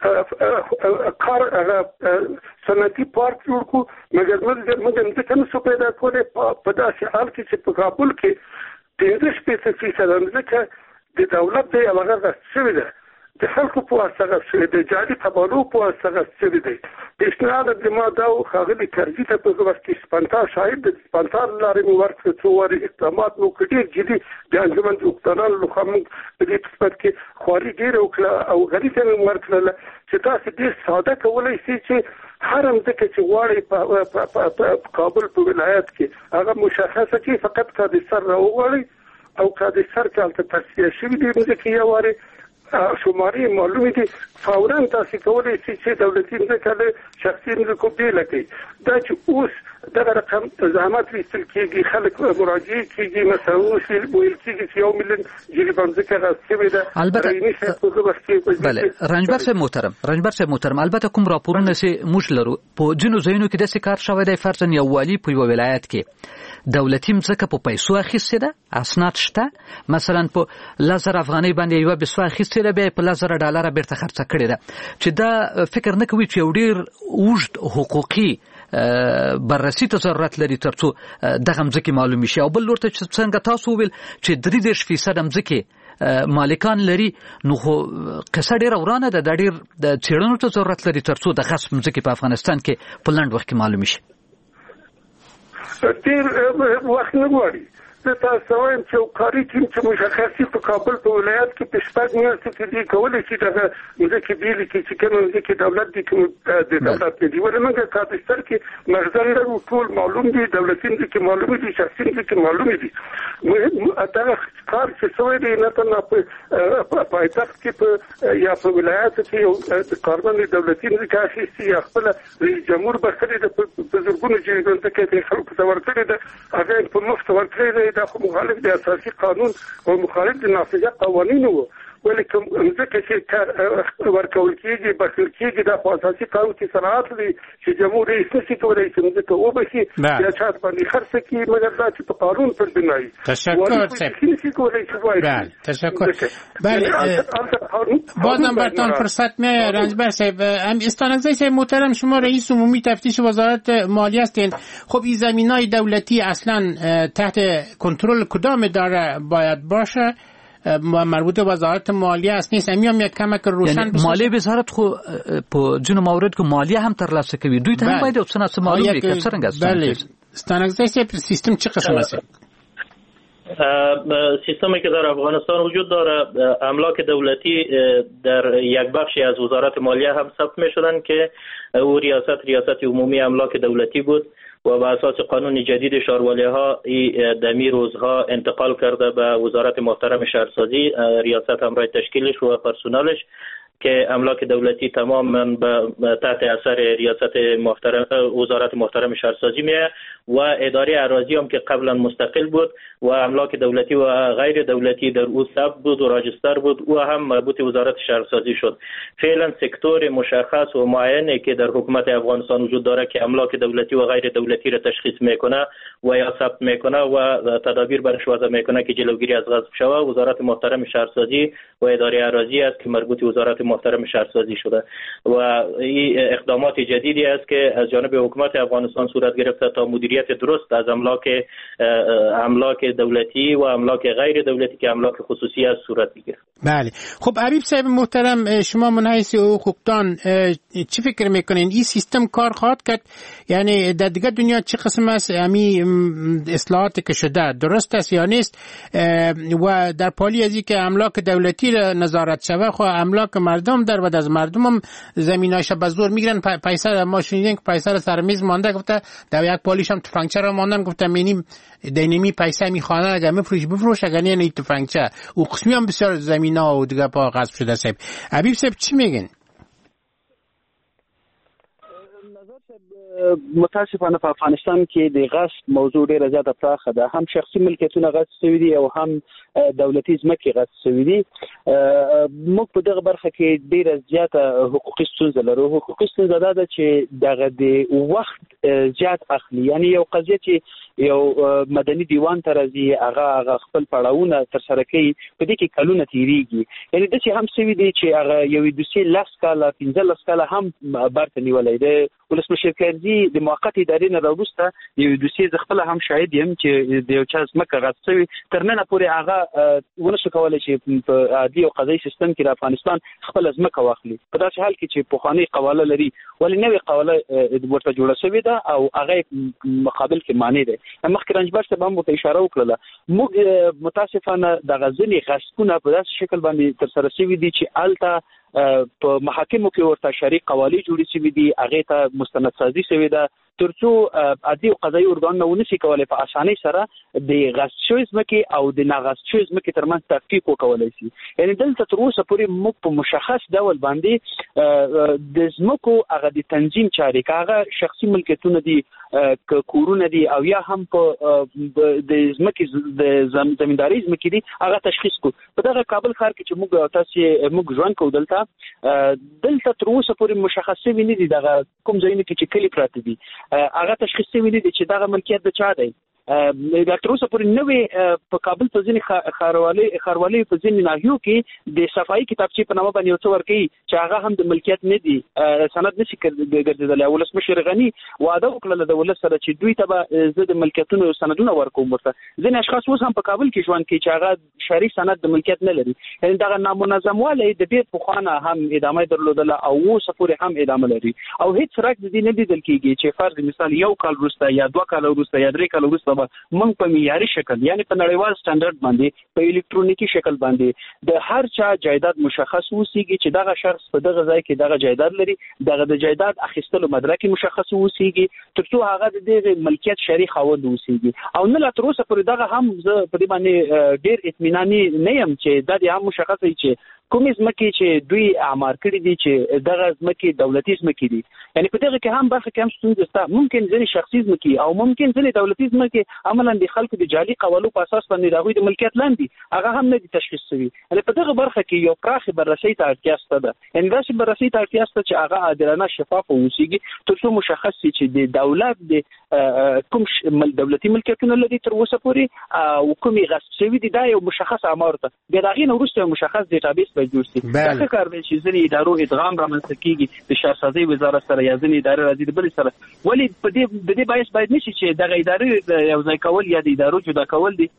کار صنعتي پارک جوړ کړو، مګر موږ مځکه نشو پیدا کولی په داسې حال کې چې په کابل کې پنځه شپېته فیصده مځکه د دولت دی او هغه غصب شوې ده، د خلکو په واسطه غصب شوې ده، جعلي قبالو په واسطه غصب شوې ده. پیشنهاد د ما دا و ښاغلي کرزي ته په وخت کې سپنتا شاهد د سپنتا له لارې مې ورکړه، څو وارې اقدامات مو وکړي، ډېر جدي د انجمن د اوکتانانو لخوا موږ په دې قسمت کې خواري ډېره وکړه او غني ته مې ورکړله چې تاسې ډېر ساده کولی شئ چې هر مځکه چې غواړئ په کابل په ولایت کې هغه مشخصه کړي، فقط کادستر راوغواړئ او کادستر چې هلته تصفیه شوي دي مځکې یو وارې شمارې معلومې دي، فورا تاسې کولی شئ چې دولتي مځکه له شخصي مځکو بېله کړئ. دا چې اوس دغه رقم زحمت ویستل کېږي، خلک مراجعې کېږي، مثلا اوس ویل کېږي چې یو میلیون جریبه مځکه غصب شوې ده. بله رنجبر صاحب محترم رنجبر صاحب محترم البته کوم راپورونه چې موږ لرو په ځینو ځایونو کې داسې کار شوی دی، فرضاً یو والي په یوه ولایت کې دولتي مځکه په پیسو اخیستې ده، اسناد شته، مثلا په لس زره افغانۍ باندې یوه بسوه اخیستې ده، بیا یې په لس زره ډالره بیرته خرڅه کړې ده، چې دا فکر نه کوي چې یو ډېر اوږد حقوقي بررسي ته ضرورت لري تر څو دغه مځکې معلومې شي. او بل لور ته چې څنګه تاسو وویل چې درې دېرش فیصده مځکې مالکان لري، نو خو قصه ډېره ورانه ده، دا ډېر څېړنو ته ضرورت لري تر څو د غصب مځکې په افغانستان کې په لنډ وخت کې معلومې شي. ډېر وخت نه غواړي، زه تاسو وایم چې یو کاري ټیم چې مشخصي په کابل په ولایت کې په شپږ میاشتو کې دی کولی شي دغه مځکې بیلې کړي چې کوم مځکې دولت دي کوم د دولت نه دي ولې موږ کاپیستر کې مخزن لرو ټول معلوم دي دولتي مځکې معلومې دي شخصي مځکې معلومې دي دا کار چې سوی دی نه تنها په پایتخت کې په یا په ولایاتو کې یو کارمند دولتي مځکه اخیستي یا خپله رئیس جمهور بخښلې ده په زرګونو چې مځکې د خلکو ته ورکړې ده هغه په مفت ورکړې ده دا خو مخالف د اساسي قانون او مخالف د نافذه قوانینو ولې کوم ځکه چې ورکول کېږي بخښل کېږي د اساسي قانون کې صراحت دی چې جمهور رئیس نشي کولی چې ځکه وبخي یا چا باندې خرڅ کړي مګر دا چې په قانون پر بنایي تشکر صاحب نشي کولی چې وایي بله تشکر بله بازم برتان فرصت میآید رنجبر صاحب استانکزی صاحب محترم شما رئیس عمومی تفتیش وزارت مالیه هستین خب این زمینای دولتی اصلا تحت کنترل کدام اداره باید باشه مربوط به وزارت مالیه است نیست امیام یک کمک روشن یعنی مالیه وزارت خو په جنو مورد کې مالیه هم ترلاسه کوي دوی ته هم باید اوسنه څه معلومه وي که څنګه است بله استانکزی صاحب سیستم چه قسم است سیستمی که در افغانستان وجود داره املاک دولتی در یک بخشی از وزارت مالیه هم ثبت می شدن که او ریاست ریاست عمومی املاک دولتی بود و به اساس قانون جدید شهروانی ها دمی روزها انتقال کرده به وزارت محترم شهرسازی ریاست همراه تشکیلش و پرسنلش که املاک دولتی تماما به تحت اثر ریاست محترم وزارت محترم شهرسازی میه و اداره اراضی هم که قبلا مستقل بود و املاک دولتی و غیر دولتی در او ثبت بود و راجستر بود و هم مربوط وزارت شهرسازی شد. فعلا سکتور مشخص و معینی که در حکومت افغانستان وجود داره که املاک دولتی و غیر دولتی را تشخیص میکنه و یا ثبت میکنه و تدابیر برش وضع میکنه که جلوگیری از غصب شوه وزارت محترم شهرسازی و اداره اراضی است که مربوط وزارت محترم شهرسازی شده و این اقدامات جدیدی است که از جانب حکومت افغانستان صورت گرفته تا مدیریت درست از املاک املاک دولتی و املاک غیر دولتی که املاک خصوصی است صورت بگیره. بله خب حبیب صاحب محترم شما من حیث حقوقدان چی فکر میکنین این سیستم کار خواهد کرد یعنی در دیگه دنیا چه قسم است امی اصلاحاتی که شده درست است یا نیست و در پالی از اینکه املاک دولتی را نظارت شوه خو املاک مردم در بعد از مردم هم زمینایش به زور میگیرن پیسر ما شنیدین که پیسر سر میز مانده گفته در یک پالیش هم تفنگچه را ماندن گفته مینیم دینمی پیسه میخوانه اگر میفروش بفروش اگر نه نه تفنگچه و قسمی هم بسیار زمینا و دیگه پا غصب شده صاحب حبیب صاحب چی میگن؟ متاسفانه په افغانستان کې د غصب موضوع ډیره زیاته پراخه ده هم شخصي ملکیتونه غصب شوي دي او هم دولتي ځمکې غصب شوي دي موږ په دغه برخه کې ډیره زیاته حقوقي ستونزه لرو حقوقي ستونزه دا ده چې دغه د وخت زیات اخلي یعنی یو قضیه چې یو مدني دیوان ته راځي هغه هغه خپل پړاوونه ترسره کوي په دې کې کلونه تیریږي یعنی داسې هم شوي دي چې هغه یو دوسیې لس کاله پنځلس کاله هم برته نیولی دی ولسمشر کرزي د موقت ادارې نه راوروسته یو دوسیې زه خپله هم شاهد یم چې د یو چا ځمکه غصب شوې تر ننه پورې هغه ونه شو کولی چې په عادي او قضایي سیستم کې د افغانستان خپله ځمکه واخلي په داسې حال کې چې پخوانۍ قواله لري ولې نوې قواله ورته جوړه شوې ده او هغه مقابل کې معنی دی مخکې رنجبر صاحب هم ورته اشاره وکړله موږ متاسفانه دغه ځینې غصبونه په داسې شکل باندې ترسره شوي دي چې هلته په محاکمو کې ورته شرعي قوالې جوړې شوي دي هغې ته مستندسازي شوې ده ترڅو عادي او قضایي ارګانونه ونشي کولی په اسانۍ سره د غصب شوې ځمکې او د ناغصب شوې ځمکې ترمنځ تفکیک وکولی شي یعنې دلته تر اوسه پورې موږ په مشخص ډول باندې د ځمکو هغه د تنظیم چارې که هغه شخصي ملکیتونه دي که کورونه دي او یا هم په د ځمکې د زمیندارۍ ځمکې دي هغه تشخیص کړو په دغه کابل ښار کې چې موږ تاسې موږ ژوند کوو دلته دلته تر اوسه پورې مشخص شوي نه دي دغه کوم ځایونه کې چې کلي پراته دي هغه تشخیص شوي نه دي چې دغه ملکیت د چا دی دا تر اوسه پورې نوې په کابل په ځینې ښاروالۍ ښاروالۍ په ځینې ناحیو کې د صفایي کتابچې په نامه باندې یو څه ورکوي چې هغه هم د ملکیت نه دي سند نشي ګرځېدلی ولسمشر غني وعده وکړله د ولس سره چې دوی ته به زه د ملکیتونو سندونه ورکوم ورته ځینې اشخاص اوس هم په کابل کې ژوند کوي چې هغه شرعي سند د ملکیت نه لري یعنې دغه نامنظموالی د ډېر پخوانه هم ادامه درلودله او اوسه پورې هم ادامه لري او هېڅ رګ د دې نه لیدل کېږي چې فرض مثال یو کال وروسته یا دوه کاله وروسته یا درې کاله وروسته به موږ په معیاري شکل یعنی په نړیوال سټانډرډ باندې په الکترونیکی شکل باندې د هر چا جایداد مشخص وسیږي چې دغه شخص په دغه ځای کې دغه جایداد لري، دغه د جایداد اخیستلو مدرک مشخص وسیږي ترڅو هغه د دې ملکیت شریک خاوند وسیږي. او نه لا تر اوسه پورې دغه هم زه په دې باندې ډیر اطمیناني نه یم چې دا د هم مشخص وي چې کومې ځمکې چې دوی اعمار کړي دي چې دغه ځمکې دولتي ځمکې دي. یعنی په دغه کې هم برخه کې هم ستونزې شته، ممکن ځینې شخصي ځمکې او ممکن ځینې دولتي ځمکې عملاً د خلکو د جعلي قوالو په اساس باندې د هغوی د ملکیت لاندې هغه هم نه دي تشخیص شوي. یعنی په دغه برخه کې یو پراخې بررسۍ ته اړتیا شته ده، یعنی داسې بررسۍ ته اړتیا شته چې هغه عادلانه شفاف اوسیږي ترڅو مشخص شي چې د دولت د کوم دولتي ملکیتونه لري تر اوسه پورې او کومې غصب شوي دي دا یو مشخص اعمار ته بیا د هغې نه وروسته یو مشخص ډیټابیس به جوړ شي. دا کار دی چې ځینې ادارو ادغام رامنځته کیږي د شهرسازۍ وزارت سره یا ځینې ادارې راځي د بلې سره، ولې په دې د دې باعث باید نشي چې دغه ادارې یو ځای کول یا د ادارو جدا کول دي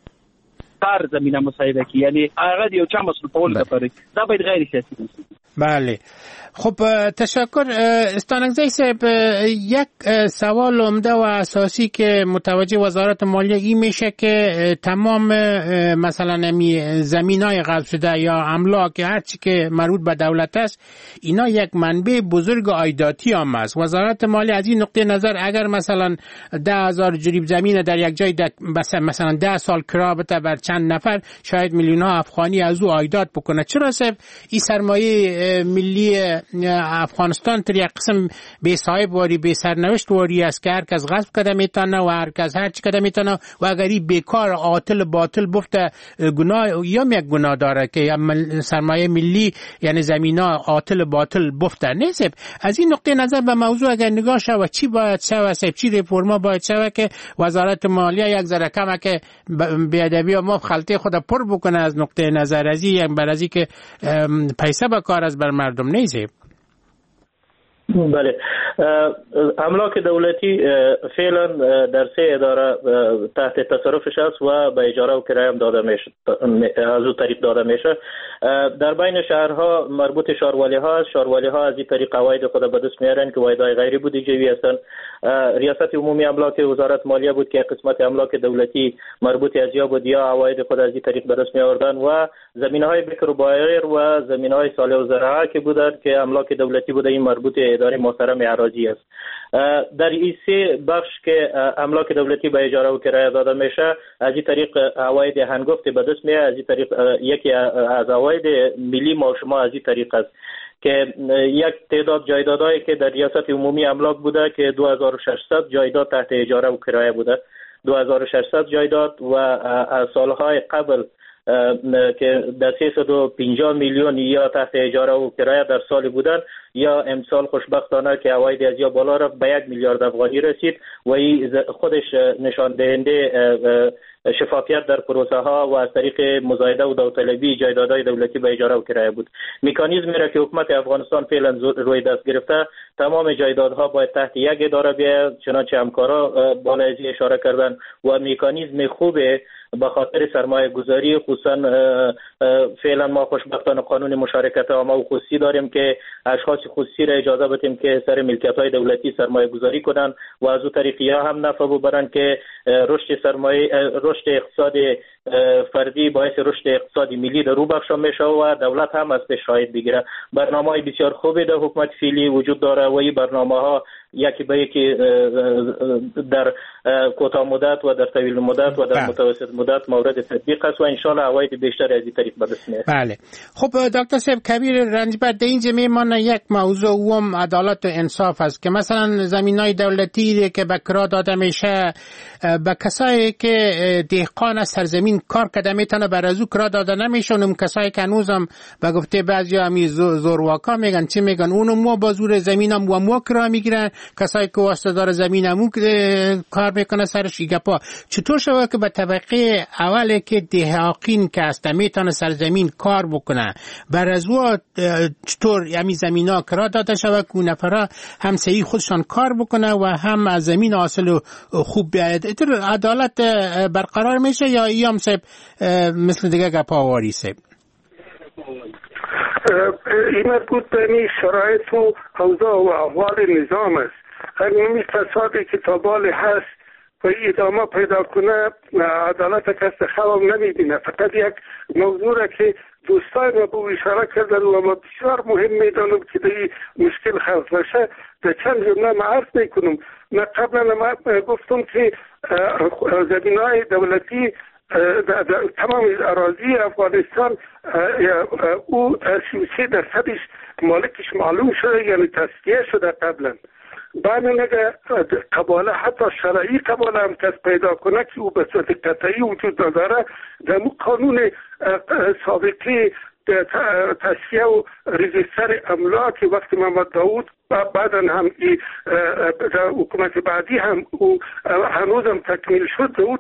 کار زمینه مساعده کی، یعنی هغه د یو چا مسئول لپاره دا باید غیر سیاسي وي. بله خب تشکر استانکزی صاحب. یک سوال عمده و اساسی که متوجه وزارت مالیه این میشه که تمام مثلا زمینای غصب شده یا املاک هرچی که مربوط به دولت است اینا یک منبع بزرگ عایداتی هم است. وزارت مالیه از این نقطه نظر اگر مثلا ده هزار جریب زمین در یک جای مثلا ده سال کرا بده بر چند نفر شاید میلیون ها افغانی از او عایدات بکنه. چرا صاحب این سرمایه ملی افغانستان تر یک قسم به صاحب واری به سرنوشت واری است که هر کس غصب کده میتونه و هر کس هر چی کده میتونه و اگر این بیکار عاطل باطل بفته گناه یا یک گناه داره که سرمایه ملی یعنی زمینا عاطل باطل بفته نیست. از این نقطه نظر به موضوع اگر نگاه شود چی باید شود صاحب، چی رفرما باید شود که وزارت مالیه یک ذره کمه که به ادبی ما خلطه خود پر بکنه از نقطه نظر از این برازی که پیسه به کار از بر مردم نیست. بله، املاک دولتی فعلا در سه اداره تحت تصرفش است و به اجاره و کرایه هم داده میشه، از او طریق داده میشه. در بین شهرها مربوط شهروالی ها است. شهروالی ها از این طریق عواید خود به دست میارن که واحدهای غیر بودجه‌ای هستند. ریاست عمومی املاک وزارت مالیه بود که قسمت املاک دولتی مربوط از یا بود یا عواید خود از این طریق به دست میآوردن و زمینهای بکر و بایر و زمینهای صالح و زراعه که بودند که املاک دولتی بوده این مربوط اداره محترم اراضی است. در این سه بخش که املاک دولتی به اجاره و کرایه داده میشه از این طریق عواید هنگفت به دست میاد. از این طریق یکی از عواید ملی ما شما از این طریق است که یک تعداد جایدادهایی که در ریاست عمومی املاک بوده که دو هزار و ششصد جایداد تحت اجاره و کرایه بوده، دو هزار و ششصد جایداد و از سالهای قبل که در سیصد و پنجاه میلیون یا تحت اجاره و کرایه در سال بودن یا امسال خوشبختانه که عواید از یا بالا رفت به یک میلیارد افغانی رسید و این خودش نشان دهنده شفافیت در پروسه ها و از طریق مزایده و داوطلبی جایدادهای دولتی به اجاره و کرایه بود. مکانیزمی را که حکومت افغانستان فعلا روی دست گرفته تمام جایدادها باید تحت یک اداره بیاید، چنانچه همکارا بالا از اشاره کردن و مکانیزم خوبه به خاطر سرمایه گذاری. خصوصا فعلا ما خوشبختانه قانون مشارکت عامه و خصوصی داریم که اشخاص خصوصی را اجازه بدیم که سر ملکیت های دولتی سرمایه گذاری کنند و از اون طریق یا هم نفع ببرن که رشد سرمایه رشد اقتصاد فردی باعث رشد اقتصادی ملی در رو بخش میشه و دولت هم از پیش شاهد بگیره. برنامه‌های بسیار خوبی در حکومت فعلی وجود داره و این برنامه‌ها یکی به یکی در کوتاه مدت و در طویل مدت و در متوسط مدت مورد تطبیق است و ان شاء الله عواید بیشتر از این طریق به دست میاد. بله خب دکتر صاحب کبیر رنجبر در اینجا میمانه یک موضوع هم عدالت و انصاف است که مثلا زمینای دولتی که به کرا داده میشه به کسایی که دهقان از سرزمین کار کرده میتونه بر از او کرا داده نمیشه. اونم کسایی که هنوزم به گفته بعضیا همی زورواکا میگن چی میگن اونم مو با زور زمینم و مو کرا میگیرن، کسایی که واسطه‌دار زمینمو کار میکنه سرش گپا. چطور شود که به طبقه اولی که دهقین که است میتونه سرزمین کار بکنه بر از او چطور یعنی زمینا کرا داده شود که اون نفرا هم صحیح خودشان کار بکنه و هم از زمین حاصل خوب بیاید؟ عدالت برقرار میشه یا ایام صاحب مثل دیگه گپا واری صاحب؟ این مربوط به این شرایط و اوضاع و احوال نظام است. همین کسانی که تابال هست و ادامه پیدا کنه عدالت کس خواب نمیبینه. فقط یک موضوع را که دوستای ما به اشاره کردن و ما بسیار مهم میدانم که در مشکل حل بشه در چند جمله ما عرض میکنم. من قبلا ما گفتم که زمینای دولتی تمام اراضی افغانستان او سی و سه درصدش مالکش معلوم شده، یعنی تصفیه شده قبلا. بعد نگه قباله حتی شرعی قباله هم کس پیدا کنه که او به صورت قطعی وجود نداره، در مو قانون سابقی تصفیه و رجستر املاک وقتی محمد داود بعدا هم در حکومت بعدی هم او هنوز هم تکمیل شد، او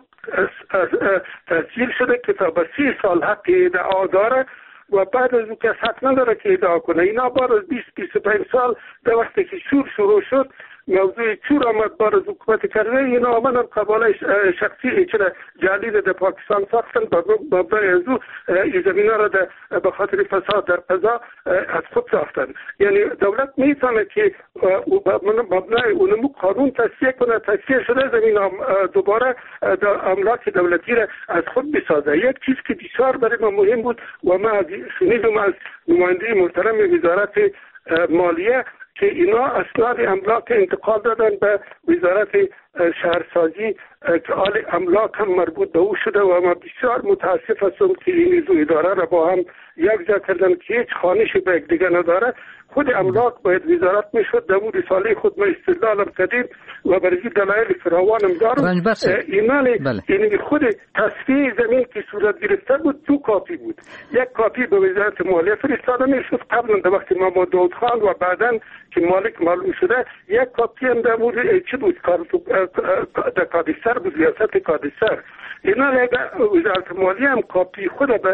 تسجیل شده که تا به سی سال حق ادعا داره و بعد از او کس حق نداره که ادعا کنه. اینا بعد از بیست بیست و پنج سال در وقتی که شور شروع شد، موضوع چور آمد بعد از حکومت کرده، اینا آمدن قباله شخصی چرا جعلی در پاکستان ساختن مبنای از او این زمینه را به خاطر فساد در قضا از خود ساختن. یعنی دولت میتونه که مبنای اونمو قانون تصفیه کنه، تصفیه شده زمین دوباره املاک دولتی را از خود بسازه. یک چیز که بسیار برای ما مهم بود و ما شنیدم از نماینده محترم وزارت مالیه که اینا اسناد املاک انتقال دادن به وزارت شهرسازی که آل املاک هم مربوط به او شده و ما بسیار متاسف هستم که این دو اداره را با هم یک جا کردن که هیچ خانشی به یک دیگه نداره. خود املاک باید وزارت میشد، در مورد رساله خود ما استدلالم کردیم و برای دلایل فراوانم دارم. اینا یعنی خود تصفیه زمین که صورت گرفته بود دو کاپی بود. یک کاپی به وزارت مالیه فرستاده میشد قبلا در وقت محمد داود خان و بعداً که مالک معلوم شده، یک کاپی هم در مورد چی بود در کادستر بود، ریاست کادستر. اینا وزارت مالیه هم کاپی خود به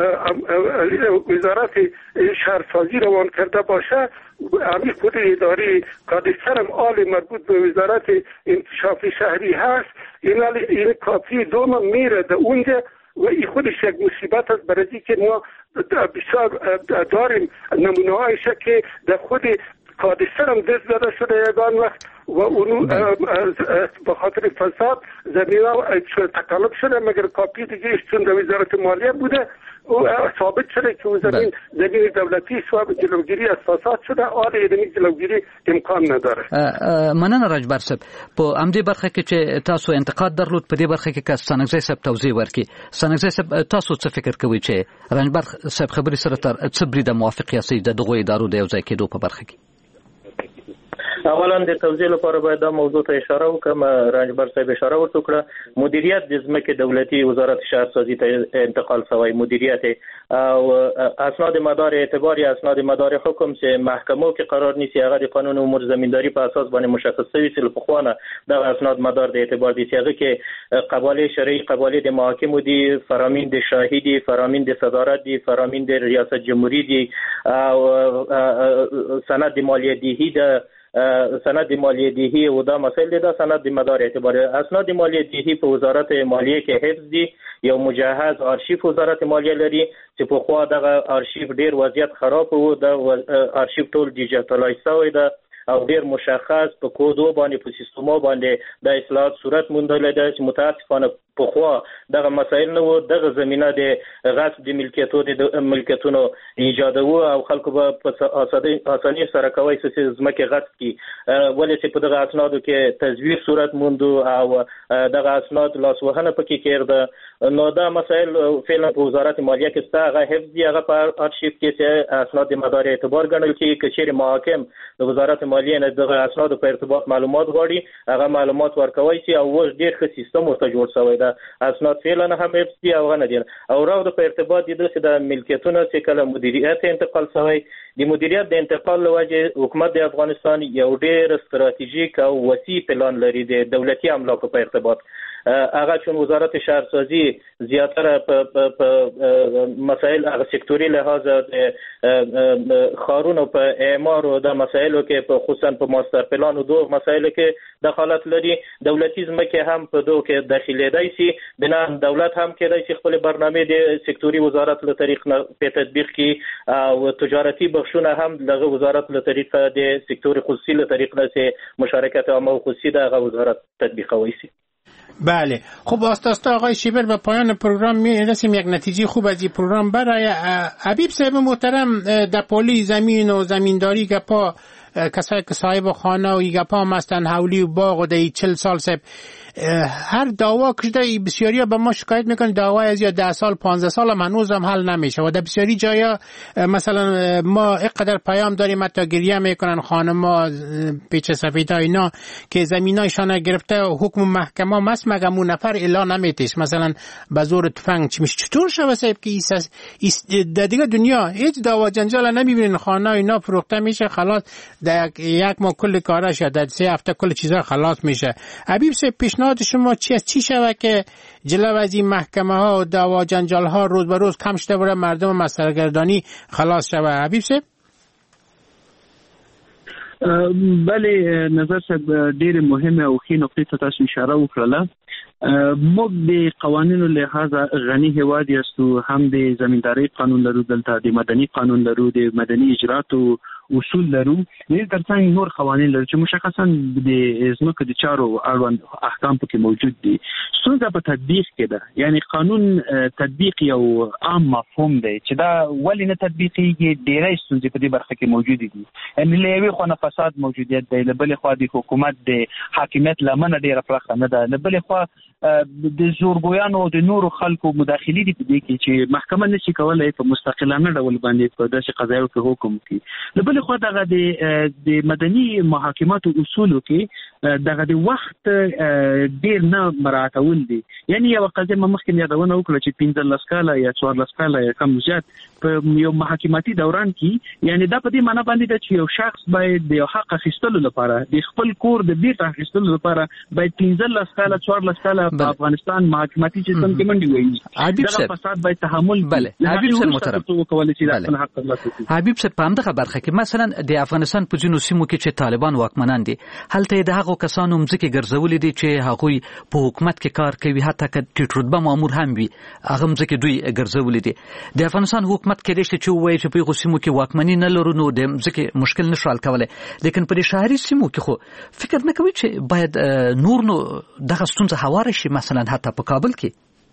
وزارت شهرسازی روان کرده باشه. همین خود اداره کادستر هم آل مربوط به وزارت انکشاف شهری هست. اینا این کاپی دوم میره در اونجا و این خودش یک مصیبت است برای که ما بسیار داریم نمونه هایش که در خود کادستر هم دست داده شده یگان وقت و اونو به خاطر فساد زمین ها تقلب شده، مگر کاپی دیگه چون در وزارت مالیه بوده او ثابت شده که او زمین زمین دولتی سواب جلوگیری از فساد شده. آل ادمی جلوگیری امکان نداره. مننه راجبر صاحب. په امدې برخه کې چې تاسو انتقاد درلود په دې برخه کې که ستانګزی صاحب توضیح ورکړي. ستانګزی صاحب تاسو څه فکر کوئ چې رنجبر صاحب خبرې سره تر څه بریده موافق یاستئ د دغو ادارو د یو ځای کېدو په برخه کې؟ اولا د توضیح لپاره باید دا موضوع ته اشاره وکړم. رنجبر صاحب اشاره وکړه مدیریت د ځمکې دولتي وزارت شهرسازي ته انتقال شوی مدیریت او اسناد مدار اعتبار یا اسناد مدار حکم چې محکمو کې قرار نیسي هغه د قانون امور زمینداری په اساس باندې مشخص شوی چې په خوانه دا اسناد مدار د اعتبار دي چې هغه کې قباله شرعي قباله د محاکم دي، فرامین د شاهدی، فرامین د صدارت دي، فرامین د ریاست جمهوری دي او سند د مالیه دیهی ده، سند مالیه دیهی و دا مسائل دي. دا سند مدار اعتبار اسناد مالیه دیهی په وزارت مالیه کې حفظ دي، یو مجهز آرشیف وزارت مالیه لري چې په خوا دغه آرشیف ډیر وضعیت خراب وو، د آرشیف ټول ډیجیټلایز شوی ده او ډیر مشخص په کودو باندې په سیستمو باندې د اصلاحات صورت موندل ده چې متاسفانه په خوا دغه مسائل نه وو. دغه زمينه د غصب د ملکیتو د ملکیتونو ایجادو او خلکو په اسانۍ سره کوي چې ځمکه غصب کی ولې چې په دغه اسنادو کې تزویر صورت موندو او دغه اسناد لاسوهنه پکې کېرده. نو دا مسائل فعلا په وزارت مالیه کې ستا هغه حفظ دی، هغه په آرشیف کې چې اسناد مدار اعتبار ګڼل کېږي. که چیرې محاکم د وزارت مالیه نه دغه اسنادو په ارتباط معلومات غواړي هغه معلومات ورکوي شي او اوس ډېر ښه سیستم ورته جوړ شوی ده. اسناد فعلا هم حفظ دي او هغه نه دي او راو د په ارتباط دي چې د ملکیتونو چې کله مدیریت انتقال شوی د مدیریت د انتقال لوجه حکومت د افغانستان یو ډېر استراتیژیک او وسیع پلان لري د دولتي املاکو په ارتباط. هغه چون وزارت شهرسازی زیاتره په مسائل هغه سکتوري لحاظ د خارونو په اعمار او د مسایلو کې په خصوصا په ماستر پلان او دوه مسایلو کې دخالت لري. دولتي ځمکې هم په دوه کې داخليدای شي، بنا دولت هم کېدای شي خپل برنامه د سکتوري وزارت له طریق نه په تطبیق کې او تجارتي بخشونه هم دغه وزارت له طریق د سکتوري خصوصي له طریق نه سي مشارکت عامه او خصوصي دغه وزارت تطبیقوي شي. بله خب آستاستا آقای شیبر به پایان پروگرام میرسیم. یک نتیجه خوب از این پروگرام برای حبیب صاحب محترم در پولی زمین و زمینداری که پا کسایی که صاحب خانه و گپا مستن حولی و باغ و دی چل سال سب هر دعوا کشده بسیاری ها به ما شکایت میکنن دعوای از یا ده سال پانزده سال هم هنوز هم حل نمیشه و در بسیاری جایا مثلا ما اینقدر پیام داریم حتی گریه میکنن خانم ها پیچ سفید ها اینا که زمین هایشان گرفته حکم محکمه مست مگم اون نفر الا نمیتیش مثلا به زور تفنگ چی میشه. چطور شوه صاحب که در دیگه دنیا هیچ دعوا جنجال نمیبینین خانه اینا فروخته میشه خلاص در یک ماه کل کارش یا در سه هفته کل چیزا خلاص میشه. حبیب صاحب پیشنهاد شما چی است؟ چی شوه که جلو از این محکمه ها و دعوا جنجال ها روز به روز کم شده بره مردم مسئله گردانی خلاص شوه؟ حبیب صاحب بله نظر صاحب ډېر مهمه او ښې نقطې ته تاسو اشاره وکړله. موږ د قوانینو لحاظ غني هیواد یاستو، هم د زمینداری قانون لرو، دلته د مدني قانون لرو، د مدني اجراتو اصول لرو، د ترڅنګ نور قوانین لرو چې مشخصا د ځمکو د چارو اړوند احکام پکې موجود دي. ستونزه په تطبیق کې ده، یعنی قانون تطبیق یو عام مفهوم دی چې دا ولې نه تطبیقیږي. ډېرې ستونزې په دې برخه کې موجود دي، یعنی له یوې خوا فساد موجودیت دی، له بلې خوا د حکومت د حاکمیت لمنه ډېره پراخه نه ده، له بلې خوا د زورګویانو او د نورو خلکو مداخلې دي په دې کې چې محکمه نشي کولای په مستقلانه ډول باندې په داسې قضایو کې حکم وکړي. له بلې خوا دغه د مدني محاکماتو اصولو کې دغه د وخت ډېر نه مراعاتول دي. یعنی یو قضیه ما مخکې یادونه وکړه چې پنځلس کاله یا څوارلس کاله یا کم زیات په یو محاکماتي دوران کې، یعنی دا په دې معنی باندې ده چې یو شخص باید د یو حق اخیستلو لپاره د خپل کور د بیرته اخیستلو لپاره باید پنځلس کاله څوارلس کاله په افغانستان محاکماتي سیستم کې منډي وایي. دا فساد باید تحمل بله. حبیب صاحب محترم حبیب صاحب په همدغه برخه کې مثلا د افغانستان په ځینو سیمو کې چې طالبان واکمنان دي، هلته د هغو کسانو مځکې ګرځولې دي چې هغوی په حکومت کې کار کوي، حتی که ټیټ رتبه مامور هم وي هغه مځکې دوی ګرځولې دي. د افغانستان حکومت کېدای شي چې ووایي چې په هغو سیمو کې واکمني نه لرو نو د مځکې مشکل نشو حل کولی، لیکن په دې شهري سیمو کې خو فکر نه کوي چې باید نور نو دغه ستونزه هواره شي، مثلا حتی په کابل کې.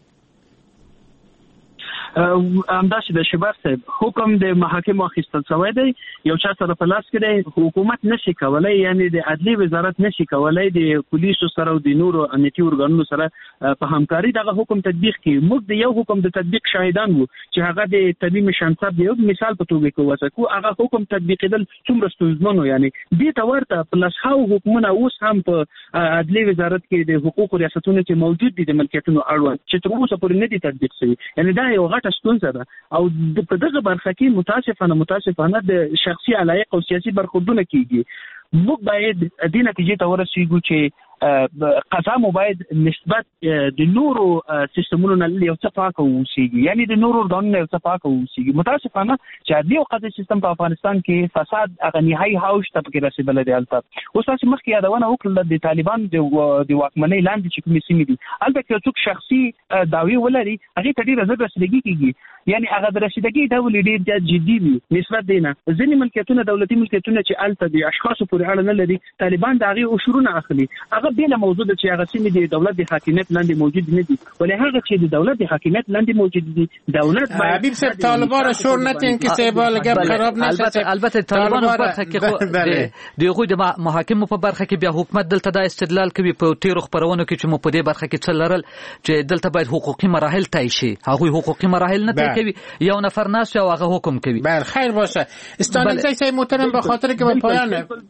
همداسې د شباب صاحب حکم د محاکمو اخیستل شوی دی، یو چا سره په لاس کې دی، حکومت نشي کولای، یعنی د عدلي وزارت نشي کولای د پولیسو سره او د نورو امنیتي ارګانونو سره په همکاري دغه حکم تطبیق کړي. موږ د یو حکم د تطبیق شاهدان وو چې هغه د تمیم شانصاب دی، یو مثال په توګه کې وسکو هغه حکم تطبیقېدل څومره ستونزمن و. یعنی دې ته ورته په لسهاو حکمونه اوس هم په عدلي وزارت کې د حقوقو ریاستونو کې موجود دي د ملکیتونو اړوند چې تر اوسه پورې نه دي تطبیق شوي. یعنی دا یو ستونزه ده او په دغه برخه کې متاسفانه متاسفانه د شخصي علایق او سیاسي برخوردونه کیږي. موږ باید د نتیجې ته ورسیږو چې قضا مو باید نسبت د نورو سیستمونو نه یو څه پاکه ووسیږي، یعنی د نورو ارګانونو یو څه پاکه ووسیږي. متاسفانه چې عدلي او قضایي سیستم په افغانستان کې فساد هغه نهایي هوج ته پکې رسېدلی دی. هلته اوس تاسې مخکې یادونه وکړله د طالبانو د واکمنۍ لاندې چې کومې سیمې دي، هلته که یو څوک شخصي دعوې ولري هغې ته ډېره زر رسیدګي کېږي، یعنی هغه د رسیدګۍ ډول یې ډېر زیات جدي وي نسبت دی نه. ځینې ملکیتونه دولتي ملکیتونه چې هلته د اشخاصو پورې اړه نه لري، طالبان د هغې عشرونه اخلي. هغه بېله موضوع ده چې هغه سیمې د دولت د حاکمیت لاندې موجود نه دي، ولې هغه چې د دولت د حاکمیت لاندې موجود دي دولت باید حبیب صاحب طالبان را شور نتین که سیبال گپ خراب نشه. البته البته طالبان په برخه کې خو د هغوی د محاکمو په برخه کې بیا حکومت دلته دا استدلال کوي په تیرو خبرونو کې چې مو په دې برخه کې څه لرل چې دلته باید حقوقي مراحل طی شي، هغوی حقوقي مراحل نه طی کوي، یو نفر ناست او هغه حکم کوي. بله خیر باشه. استانکزی صاحب محترم به خاطر که به پایان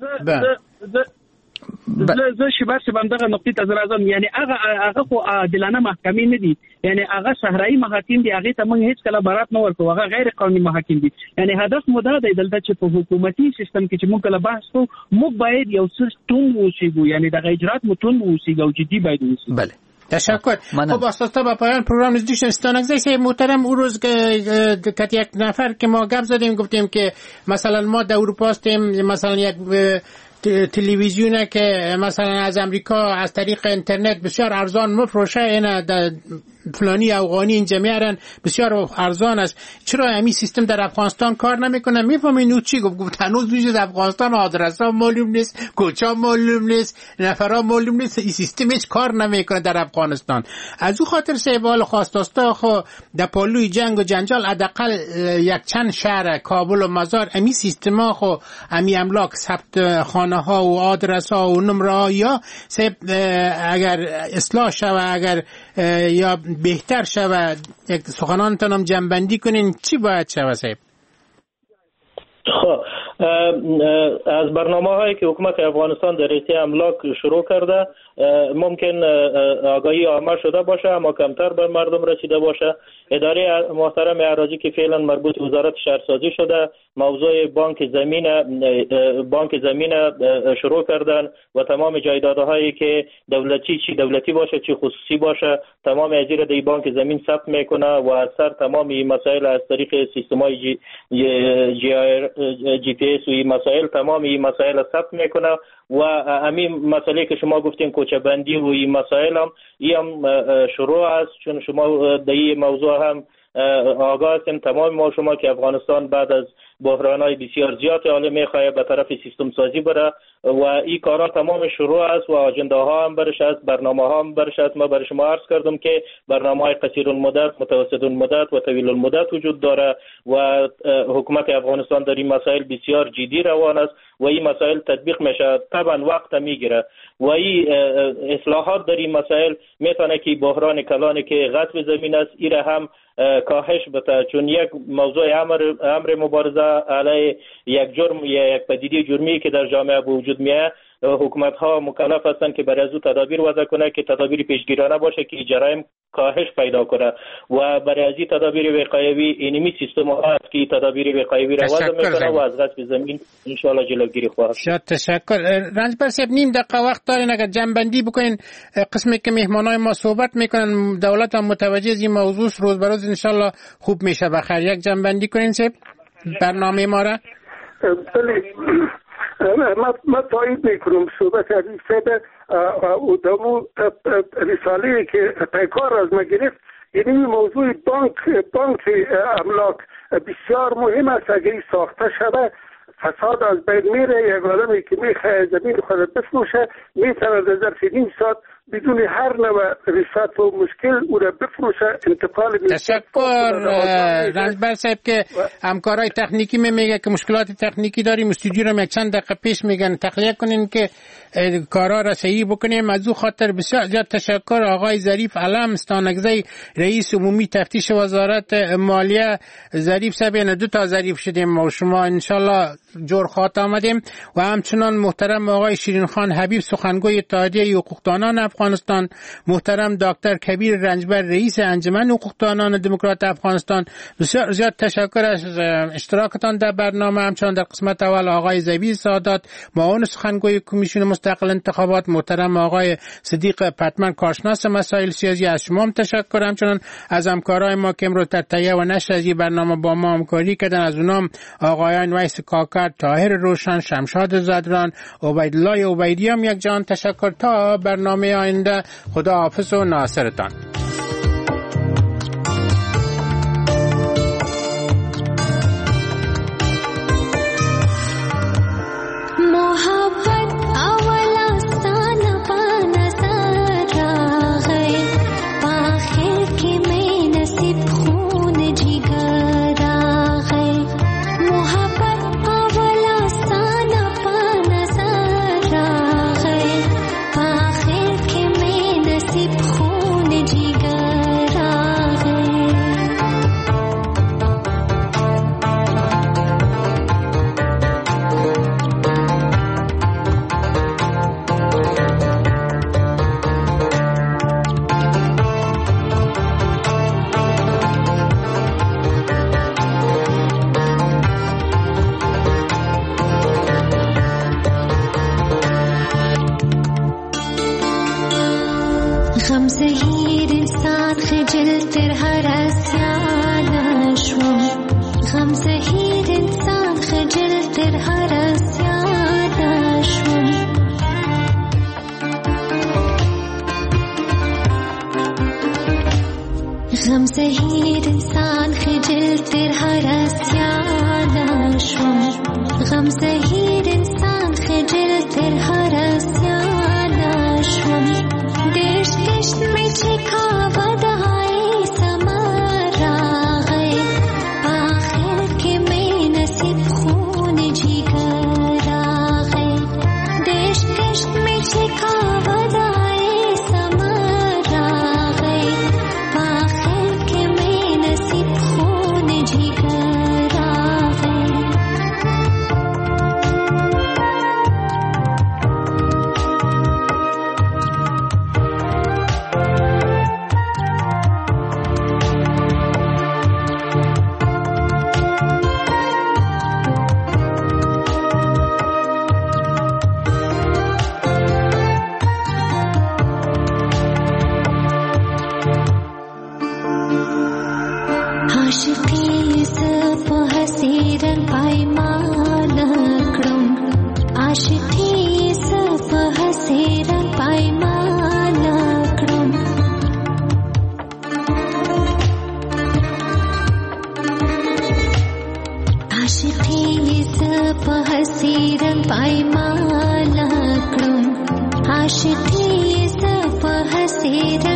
زه شباب صاحب همدغه نقطې ته زه راځم. یعنی هغه هغه خو عادلانه محکمې نه دي، یعنی هغه صحرایي محاکم دي، هغې ته موږ هېڅ کله برات نه ورکوو، هغه غیر قانوني محاکم دي. یعنی هدف مو دا دی دلته چې په حکومتي سیستم کې چې موږ کله بحث کوو موږ باید یو څه توند واوسېږو، یعنی دغه اجرات مو توند واوسېږي او جدي باید واوسېږي. بله تشکر. خب اساسا با پایان پروگرام نزدیک شد. استانکزی صاحب محترم اون روز که یک نفر که ما گپ زدیم گفتیم که مثلا ما در اروپا هستیم، مثلا یک تلویزیونه که مثلا از امریکا از طریق اینترنت بسیار ارزان مفروشه، این فلانی افغانی اینجا میارن بسیار ارزان است. چرا همین سیستم در افغانستان کار نمیکنه؟ میفهمین او چی گفت؟ گفت هنوز وجود افغانستان آدرس ها معلوم نیست، کوچه ها معلوم نیست، نفرها معلوم نیست، این سیستم هیچ کار نمیکنه در افغانستان. از او خاطر سیوال خواستاستا خو در پالوی جنگ و جنجال حداقل یک چند شهر کابل و مزار امی سیستم ها خو امی املاک ثبت خانه ها و آدرس ها و نمره ها یا اگر اصلاح شود، اگر یا بهتر شود، یک سخنانتانم جنبندی کنین چی باید شود صاحب؟ خب از برنامه هایی که حکومت افغانستان در رشته املاک شروع کرده ممکن آگاهی عامه شده باشه اما کمتر به مردم رسیده باشه. اداره محترم اراضی که فعلا مربوط وزارت شهرسازی شده موضوع بانک زمین بانک زمین شروع کردن و تمام جایدادهایی که دولتی چی دولتی باشه چی خصوصی باشه تمام از زیر دی بانک زمین ثبت میکنه و از سر تمام این مسائل از طریق سیستم‌های جی جی جی پی اس و این مسائل تمام این مسائل ثبت میکنه و همین مسئله که شما گفتین کوچه بندی و این مسائل هم این هم شروع است. چون شما در این موضوع هم آگاه هستیم تمام ما شما که افغانستان بعد از بحران‌های بسیار زیاد حالا می‌خواهد به طرف سیستم سازی بره و این کارا تمام شروع است و اجنده‌ها هم برش است، برنامه‌ها هم برش است. ما برای شما عرض کردم که برنامه‌های قصیر المدت، متوسط المدت و طویل المدت وجود داره و حکومت افغانستان در این مسائل بسیار جدی روان است و این مسائل تطبیق میشه. طبعا وقت میگیره و این اصلاحات در این مسائل میتونه که بحران کلانی که غصب زمین است این هم کاهش بده. چون یک موضوع امر امر مبارزه علیه یک جرم یا یک پدیده جرمی که در جامعه به وجود میاد حکومت ها مکلف هستند که برای از او تدابیر وضع کنه که تدابیر پیشگیرانه باشه که جرایم کاهش پیدا کنه و برای از این تدابیر وقایوی اینمی سیستم ها است که تدابیر وقایوی را وضع میکنه و از غصب زمین ان شاء الله جلوگیری خواهد شد. تشکر. رنجبر صاحب نیم دقیقه وقت دارین اگر جنبندی بکنین قسمی که مهمانای ما صحبت میکنن دولت هم متوجه از این موضوع روز به روز ان شاء الله خوب میشه. بخیر یک جنبندی کنین صاحب برنامه ما را. ما ما تایید میکنم صحبت عزیز صاحب و دمو رساله که پیکار از ما گرفت. یعنی موضوع بانک بانک املاک بسیار مهم است. اگر ساخته شده فساد از بین میره. یک آدمی که میخواه زمین خود بفروشه میتونه در ظرف نیم ساعت بدون هر نوع رشوت و مشکل او را بفروشه. انتقال تشکر رنجبر صاحب که همکارای تکنیکی می میگه که مشکلات تکنیکی داریم استودیو رو یک چند دقیقه پیش میگن تخلیه کنین که کارا را صحیح بکنیم. از او خاطر بسیار زیاد تشکر آقای ظریف علم استانکزی رئیس عمومی تفتیش وزارت مالیه. ظریف صاحب نه دو تا ظریف شدیم و شما انشالله جور خاط آمدیم و همچنان محترم آقای شیرین خان حبیب سخنگوی اتحادیه حقوقدانان افغانستان، محترم دکتر کبیر رنجبر رئیس انجمن حقوقدانان دموکرات افغانستان. بسیار زیاد تشکر از اشتراکتان در برنامه. همچنان در قسمت اول آقای زبیر سادات معاون سخنگوی کمیسیون مستقل انتخابات، محترم آقای صدیق پتمن کارشناس مسائل سیاسی. از شما هم تشکر. همچنان از همکارای ما که امروز در تهیه و نشر از این برنامه با ما همکاری کردن. از اونام آقایان ویس کاکر، طاهر روشن، شمشاد زدران، عبیدالله عبیدی هم یک جان تشکر. تا برنامه آینده خدا حافظ و ناصرتان. जी هیر انسان خجل تر هرسیان شوم غم زهیر انسان خجل تر هرسیان شوم دیش کشت می چکا ودای سمر راغی آخر که می نصیب خون جیگر راغی دیش کشت می چکا ودای سمر راغی آخر که می نصیب خون جیگر راغی عاشقی سپ حسیرن پایمان کړم عاشقی سپ حسیرن پایمان کړم عاشقی سپ حسیرن پایمان کړم عاشقی سپ حسیرن